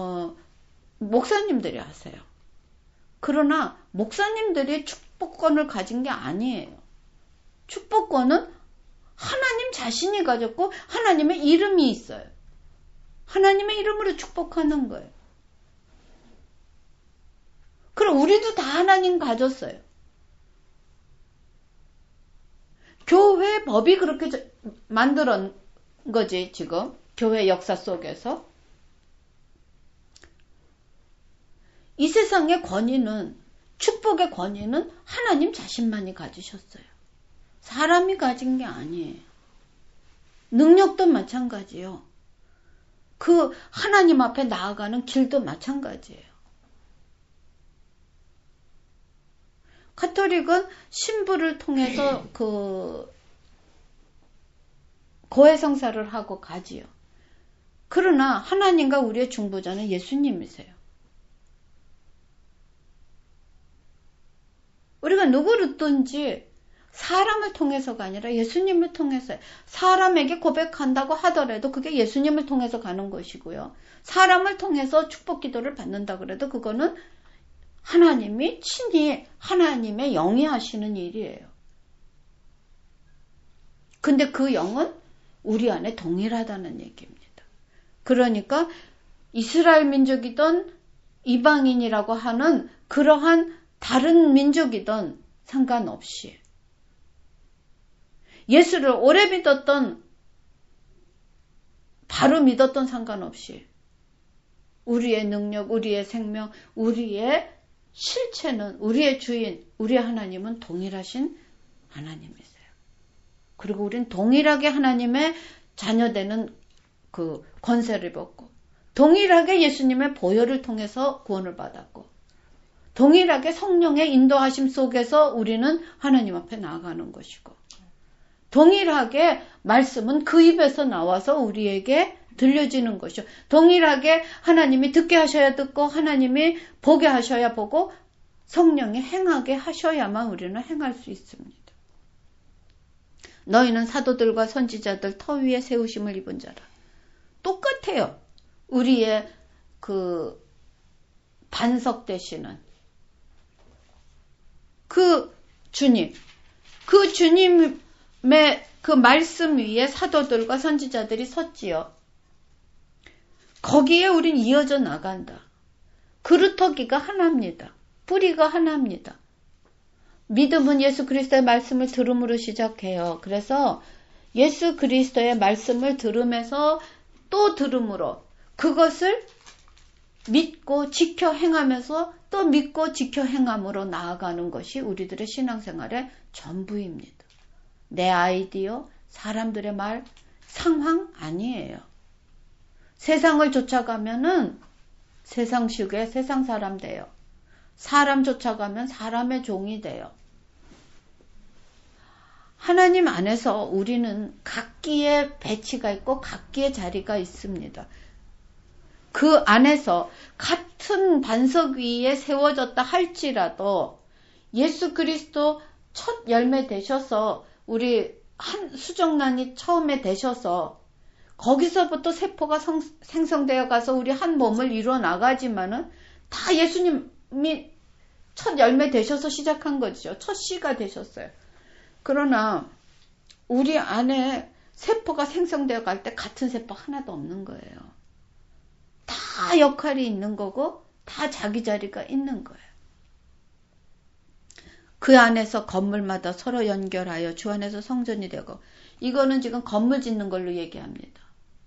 목사님들이 하세요. 그러나 목사님들이 축복권을 가진 게 아니에요. 축복권은 하나님 자신이 가졌고 하나님의 이름이 있어요. 하나님의 이름으로 축복하는 거예요. 그럼 우리도 다 하나님 가졌어요. 교회 법이 그렇게 만들었 거지 지금 교회 역사 속에서. 이 세상의 권위는 축복의 권위는 하나님 자신만이 가지셨어요. 사람이 가진 게 아니에요. 능력도 마찬가지요. 그 하나님 앞에 나아가는 길도 마찬가지예요. 가톨릭은 신부를 통해서 그 고해성사를 하고 가지요. 그러나 하나님과 우리의 중보자는 예수님이세요. 우리가 누구든지 사람을 통해서가 아니라 예수님을 통해서, 사람에게 고백한다고 하더라도 그게 예수님을 통해서 가는 것이고요. 사람을 통해서 축복 기도를 받는다 그래도 그거는 하나님이 친히 하나님의 영이 하시는 일이에요. 근데 그 영은 우리 안에 동일하다는 얘기입니다. 그러니까 이스라엘 민족이든 이방인이라고 하는 그러한 다른 민족이든 상관없이, 예수를 오래 믿었던 바로 믿었던 상관없이 우리의 능력, 우리의 생명, 우리의 실체는, 우리의 주인, 우리의 하나님은 동일하신 하나님이세요. 그리고 우린 동일하게 하나님의 자녀되는 그 권세를 받고, 동일하게 예수님의 보혈을 통해서 구원을 받았고, 동일하게 성령의 인도하심 속에서 우리는 하나님 앞에 나아가는 것이고, 동일하게 말씀은 그 입에서 나와서 우리에게 들려지는 것이요. 동일하게 하나님이 듣게 하셔야 듣고, 하나님이 보게 하셔야 보고, 성령이 행하게 하셔야만 우리는 행할 수 있습니다. 너희는 사도들과 선지자들 터 위에 세우심을 입은 자라. 똑같아요. 우리의 그 반석 되시는 그 주님, 그 주님의 그 말씀 위에 사도들과 선지자들이 섰지요. 거기에 우린 이어져 나간다. 그루터기가 하나입니다. 뿌리가 하나입니다. 믿음은 예수 그리스도의 말씀을 들음으로 시작해요. 그래서 예수 그리스도의 말씀을 들으면서 또 들음으로 그것을 믿고 지켜 행하면서 또 믿고 지켜 행함으로 나아가는 것이 우리들의 신앙생활의 전부입니다. 내 아이디어, 사람들의 말, 상황 아니에요. 세상을 쫓아가면은 세상식의 세상 사람 돼요. 사람 쫓아가면 사람의 종이 돼요. 하나님 안에서 우리는 각기의 배치가 있고 각기의 자리가 있습니다. 그 안에서 같은 반석 위에 세워졌다 할지라도 예수 그리스도 첫 열매 되셔서, 우리 한 수정란이 처음에 되셔서 거기서부터 세포가 생성되어 가서 우리 한 몸을 이루어 나가지만은 다 예수님이 첫 열매 되셔서 시작한 거죠. 첫 씨가 되셨어요. 그러나 우리 안에 세포가 생성되어 갈 때 같은 세포 하나도 없는 거예요. 다 역할이 있는 거고 다 자기 자리가 있는 거예요. 그 안에서 건물마다 서로 연결하여 주 안에서 성전이 되고, 이거는 지금 건물 짓는 걸로 얘기합니다.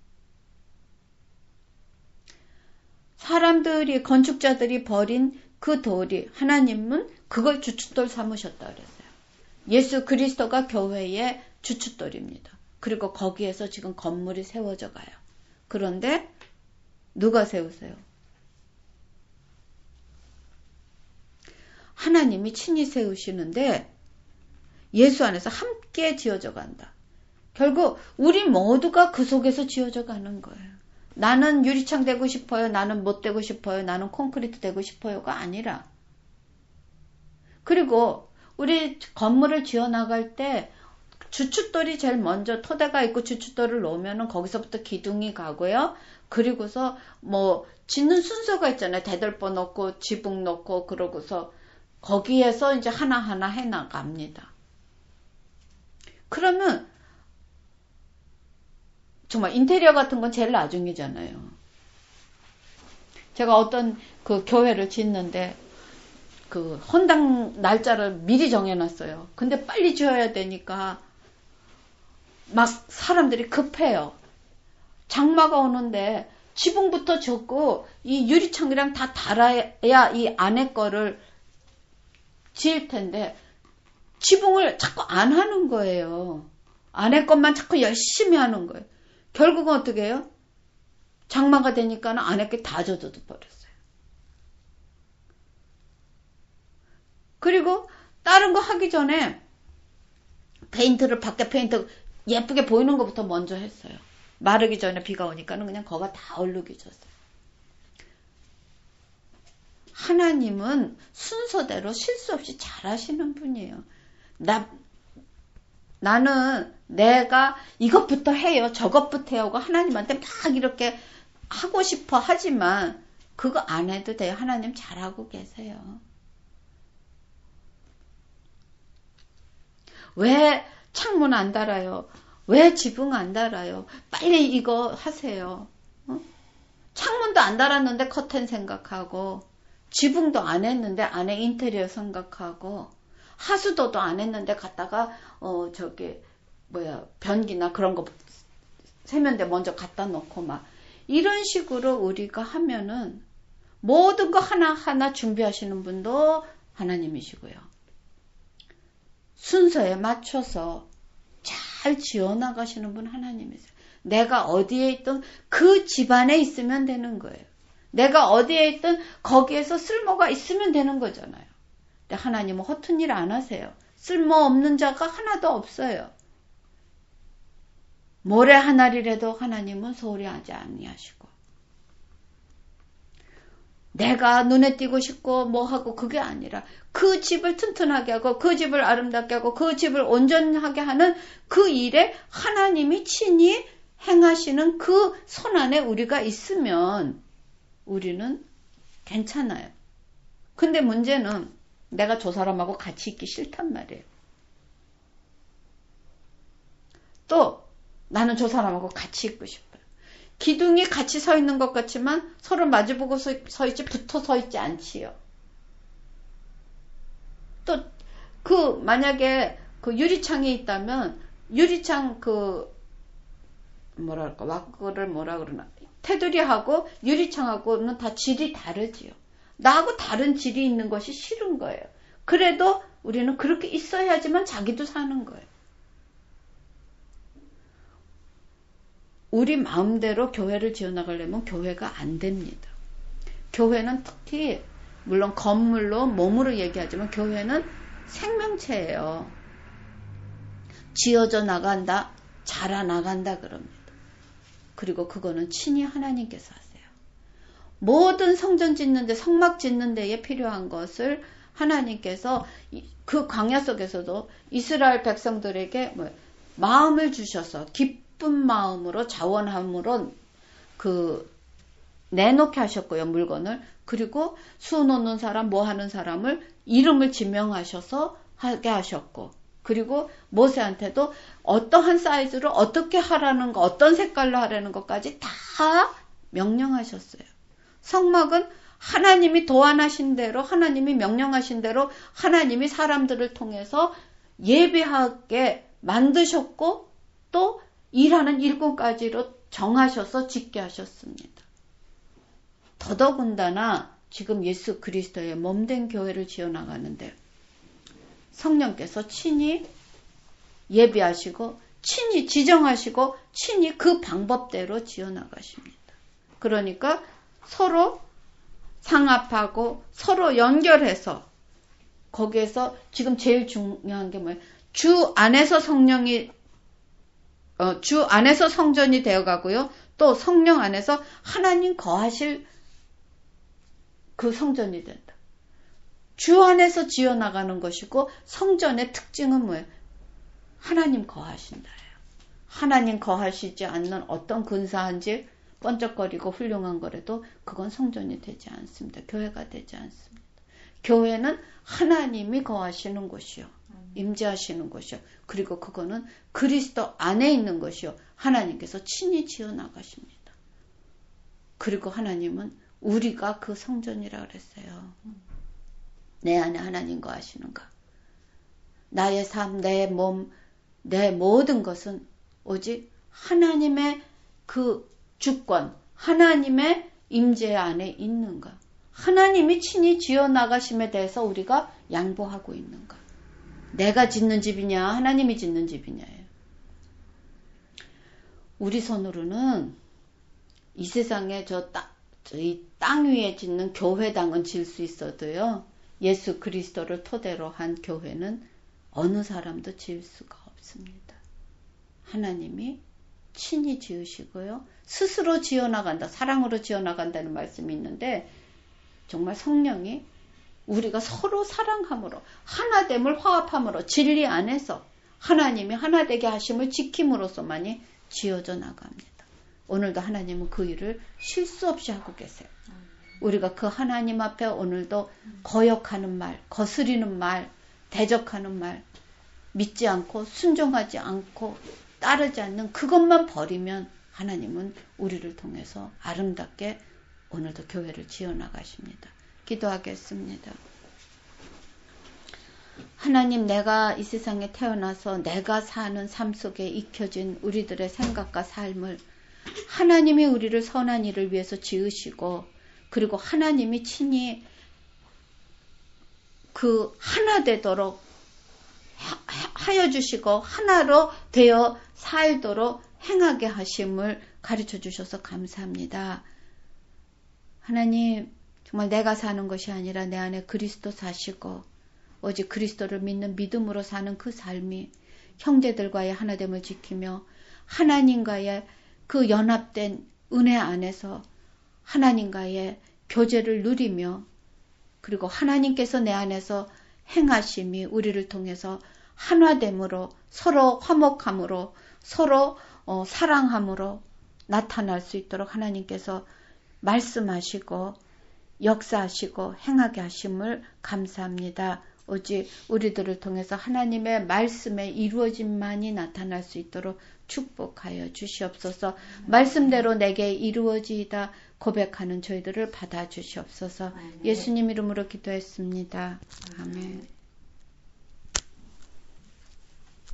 사람들이, 건축자들이 버린 그 돌이, 하나님은 그걸 주춧돌 삼으셨다 그랬어요. 예수 그리스도가 교회의 주춧돌입니다. 그리고 거기에서 지금 건물이 세워져 가요. 그런데 누가 세우세요? 하나님이 친히 세우시는데 예수 안에서 함께 지어져 간다. 결국 우리 모두가 그 속에서 지어져 가는 거예요. 나는 유리창 되고 싶어요. 나는 못 되고 싶어요. 나는 콘크리트 되고 싶어요가 아니라, 그리고 우리 건물을 지어 나갈 때 주춧돌이 제일 먼저, 토대가 있고 주춧돌을 놓으면은 거기서부터 기둥이 가고요. 그리고서 뭐 짓는 순서가 있잖아요. 대들보 넣고 지붕 넣고, 그러고서 거기에서 이제 하나하나 해 나갑니다. 그러면 정말 인테리어 같은 건 제일 나중이잖아요. 제가 어떤 그 교회를 짓는데 그 헌당 날짜를 미리 정해놨어요. 근데 빨리 지어야 되니까 막 사람들이 급해요. 장마가 오는데 지붕부터 졌고 이 유리창이랑 다 달아야 이 안에 거를 지을 텐데 지붕을 자꾸 안 하는 거예요. 아내 것만 자꾸 열심히 하는 거예요. 결국은 어떻게 해요? 장마가 되니까는 아내 게 다 젖어도 버렸어요. 그리고 다른 거 하기 전에 페인트를 밖에 페인트 예쁘게 보이는 것부터 먼저 했어요. 마르기 전에 비가 오니까는 그냥 거가 다 얼룩이 졌어요. 하나님은 순서대로 실수 없이 잘하시는 분이에요. 나는 내가 이것부터 해요, 저것부터 해요 하고 하나님한테 막 이렇게 하고 싶어 하지만 그거 안 해도 돼요. 하나님 잘하고 계세요. 왜 창문 안 달아요? 왜 지붕 안 달아요? 빨리 이거 하세요. 창문도 안 달았는데 커튼 생각하고, 지붕도 안 했는데 안에 인테리어 생각하고, 하수도도 안 했는데 갔다가 변기나 그런 거 세면대 먼저 갖다 놓고 막 이런 식으로 우리가 하면은 모든 거 하나하나 준비하시는 분도 하나님이시고요. 순서에 맞춰서 잘 지어나가시는 분 하나님이세요. 내가 어디에 있든 그 집안에 있으면 되는 거예요. 내가 어디에 있든 거기에서 쓸모가 있으면 되는 거잖아요. 근데 하나님은 허튼 일 안 하세요. 쓸모없는 자가 하나도 없어요. 모래 하나리라도 하나님은 소홀히 하지 아니하시고, 내가 눈에 띄고 싶고 뭐 하고 그게 아니라 그 집을 튼튼하게 하고 그 집을 아름답게 하고 그 집을 온전하게 하는 그 일에 하나님이 친히 행하시는 그 손 안에 우리가 있으면 우리는 괜찮아요. 근데 문제는 내가 저 사람하고 같이 있기 싫단 말이에요. 또 나는 저 사람하고 같이 있고 싶어요. 기둥이 같이 서 있는 것 같지만 서로 마주보고 서 있지 붙어 서 있지 않지요. 또 만약에 그 유리창이 있다면 유리창 와꾸를 뭐라 그러나 테두리하고 유리창하고는 다 질이 다르지요. 나하고 다른 질이 있는 것이 싫은 거예요. 그래도 우리는 그렇게 있어야지만 자기도 사는 거예요. 우리 마음대로 교회를 지어나가려면 교회가 안 됩니다. 교회는 특히 물론 건물로 몸으로 얘기하지만 교회는 생명체예요. 지어져 나간다, 자라나간다 그럽니다. 그리고 그거는 친히 하나님께서 하세요. 모든 성전 짓는데, 성막 짓는 데에 필요한 것을 하나님께서 그 광야 속에서도 이스라엘 백성들에게 마음을 주셔서 기쁜 마음으로 자원함으로 내놓게 하셨고요, 물건을. 그리고 수 놓는 사람, 뭐 하는 사람을 이름을 지명하셔서 하게 하셨고, 그리고 모세한테도 어떠한 사이즈로 어떻게 하라는 거, 어떤 색깔로 하라는 것까지 다 명령하셨어요. 성막은 하나님이 도안하신 대로, 하나님이 명령하신 대로 하나님이 사람들을 통해서 예배하게 만드셨고 또 일하는 일꾼까지로 정하셔서 짓게 하셨습니다. 더더군다나 지금 예수 그리스도의 몸된 교회를 지어나가는데 성령께서 친히 예비하시고 친히 지정하시고 친히 그 방법대로 지어나가십니다. 그러니까 서로 상합하고 서로 연결해서 거기에서 지금 제일 중요한 게 뭐예요? 주 안에서 성전이 되어가고요. 또 성령 안에서 하나님 거하실 그 성전이 된다. 주 안에서 지어나가는 것이고 성전의 특징은 뭐예요? 하나님 거하신다예요. 하나님 거하시지 않는 어떤 근사한 집, 번쩍거리고 훌륭한 거라도 그건 성전이 되지 않습니다. 교회가 되지 않습니다. 교회는 하나님이 거하시는 곳이요. 임재하시는 곳이요. 그리고 그거는 그리스도 안에 있는 것이요. 하나님께서 친히 지어나가십니다. 그리고 하나님은 우리가 그 성전이라 그랬어요. 내 안에 하나님 거하시는가? 나의 삶, 내 몸, 내 모든 것은 오직 하나님의 그 주권, 하나님의 임재 안에 있는가? 하나님이 친히 지어나가심에 대해서 우리가 양보하고 있는가? 내가 짓는 집이냐 하나님이 짓는 집이냐예요. 우리 손으로는 이 세상에 이 땅 위에 짓는 교회당은 질 수 있어도요. 예수 그리스도를 토대로 한 교회는 어느 사람도 지을 수가 없습니다. 하나님이 친히 지으시고요. 스스로 지어나간다. 사랑으로 지어나간다는 말씀이 있는데 정말 성령이 우리가 서로 사랑함으로 하나됨을 화합함으로 진리 안에서 하나님이 하나되게 하심을 지킴으로써만이 지어져 나갑니다. 오늘도 하나님은 그 일을 실수 없이 하고 계세요. 우리가 그 하나님 앞에 오늘도 거역하는 말, 거스리는 말, 대적하는 말, 믿지 않고 순종하지 않고 따르지 않는 그것만 버리면 하나님은 우리를 통해서 아름답게 오늘도 교회를 지어나가십니다. 기도하겠습니다. 하나님, 내가 이 세상에 태어나서 내가 사는 삶 속에 익혀진 우리들의 생각과 삶을 하나님이 우리를 선한 일을 위해서 지으시고 그리고 하나님이 친히 그 하나 되도록 하여 주시고 하나로 되어 살도록 행하게 하심을 가르쳐 주셔서 감사합니다. 하나님, 정말 내가 사는 것이 아니라 내 안에 그리스도 사시고 오직 그리스도를 믿는 믿음으로 사는 그 삶이 형제들과의 하나됨을 지키며 하나님과의 그 연합된 은혜 안에서 하나님과의 교제를 누리며 그리고 하나님께서 내 안에서 행하심이 우리를 통해서 하나됨으로 서로 화목함으로 서로 사랑함으로 나타날 수 있도록 하나님께서 말씀하시고 역사하시고 행하게 하심을 감사합니다. 오직 우리들을 통해서 하나님의 말씀의 이루어짐만이 나타날 수 있도록 축복하여 주시옵소서. 말씀대로 내게 이루어지이다 고백하는 저희들을 받아주시옵소서. 예수님 이름으로 기도했습니다. 아멘.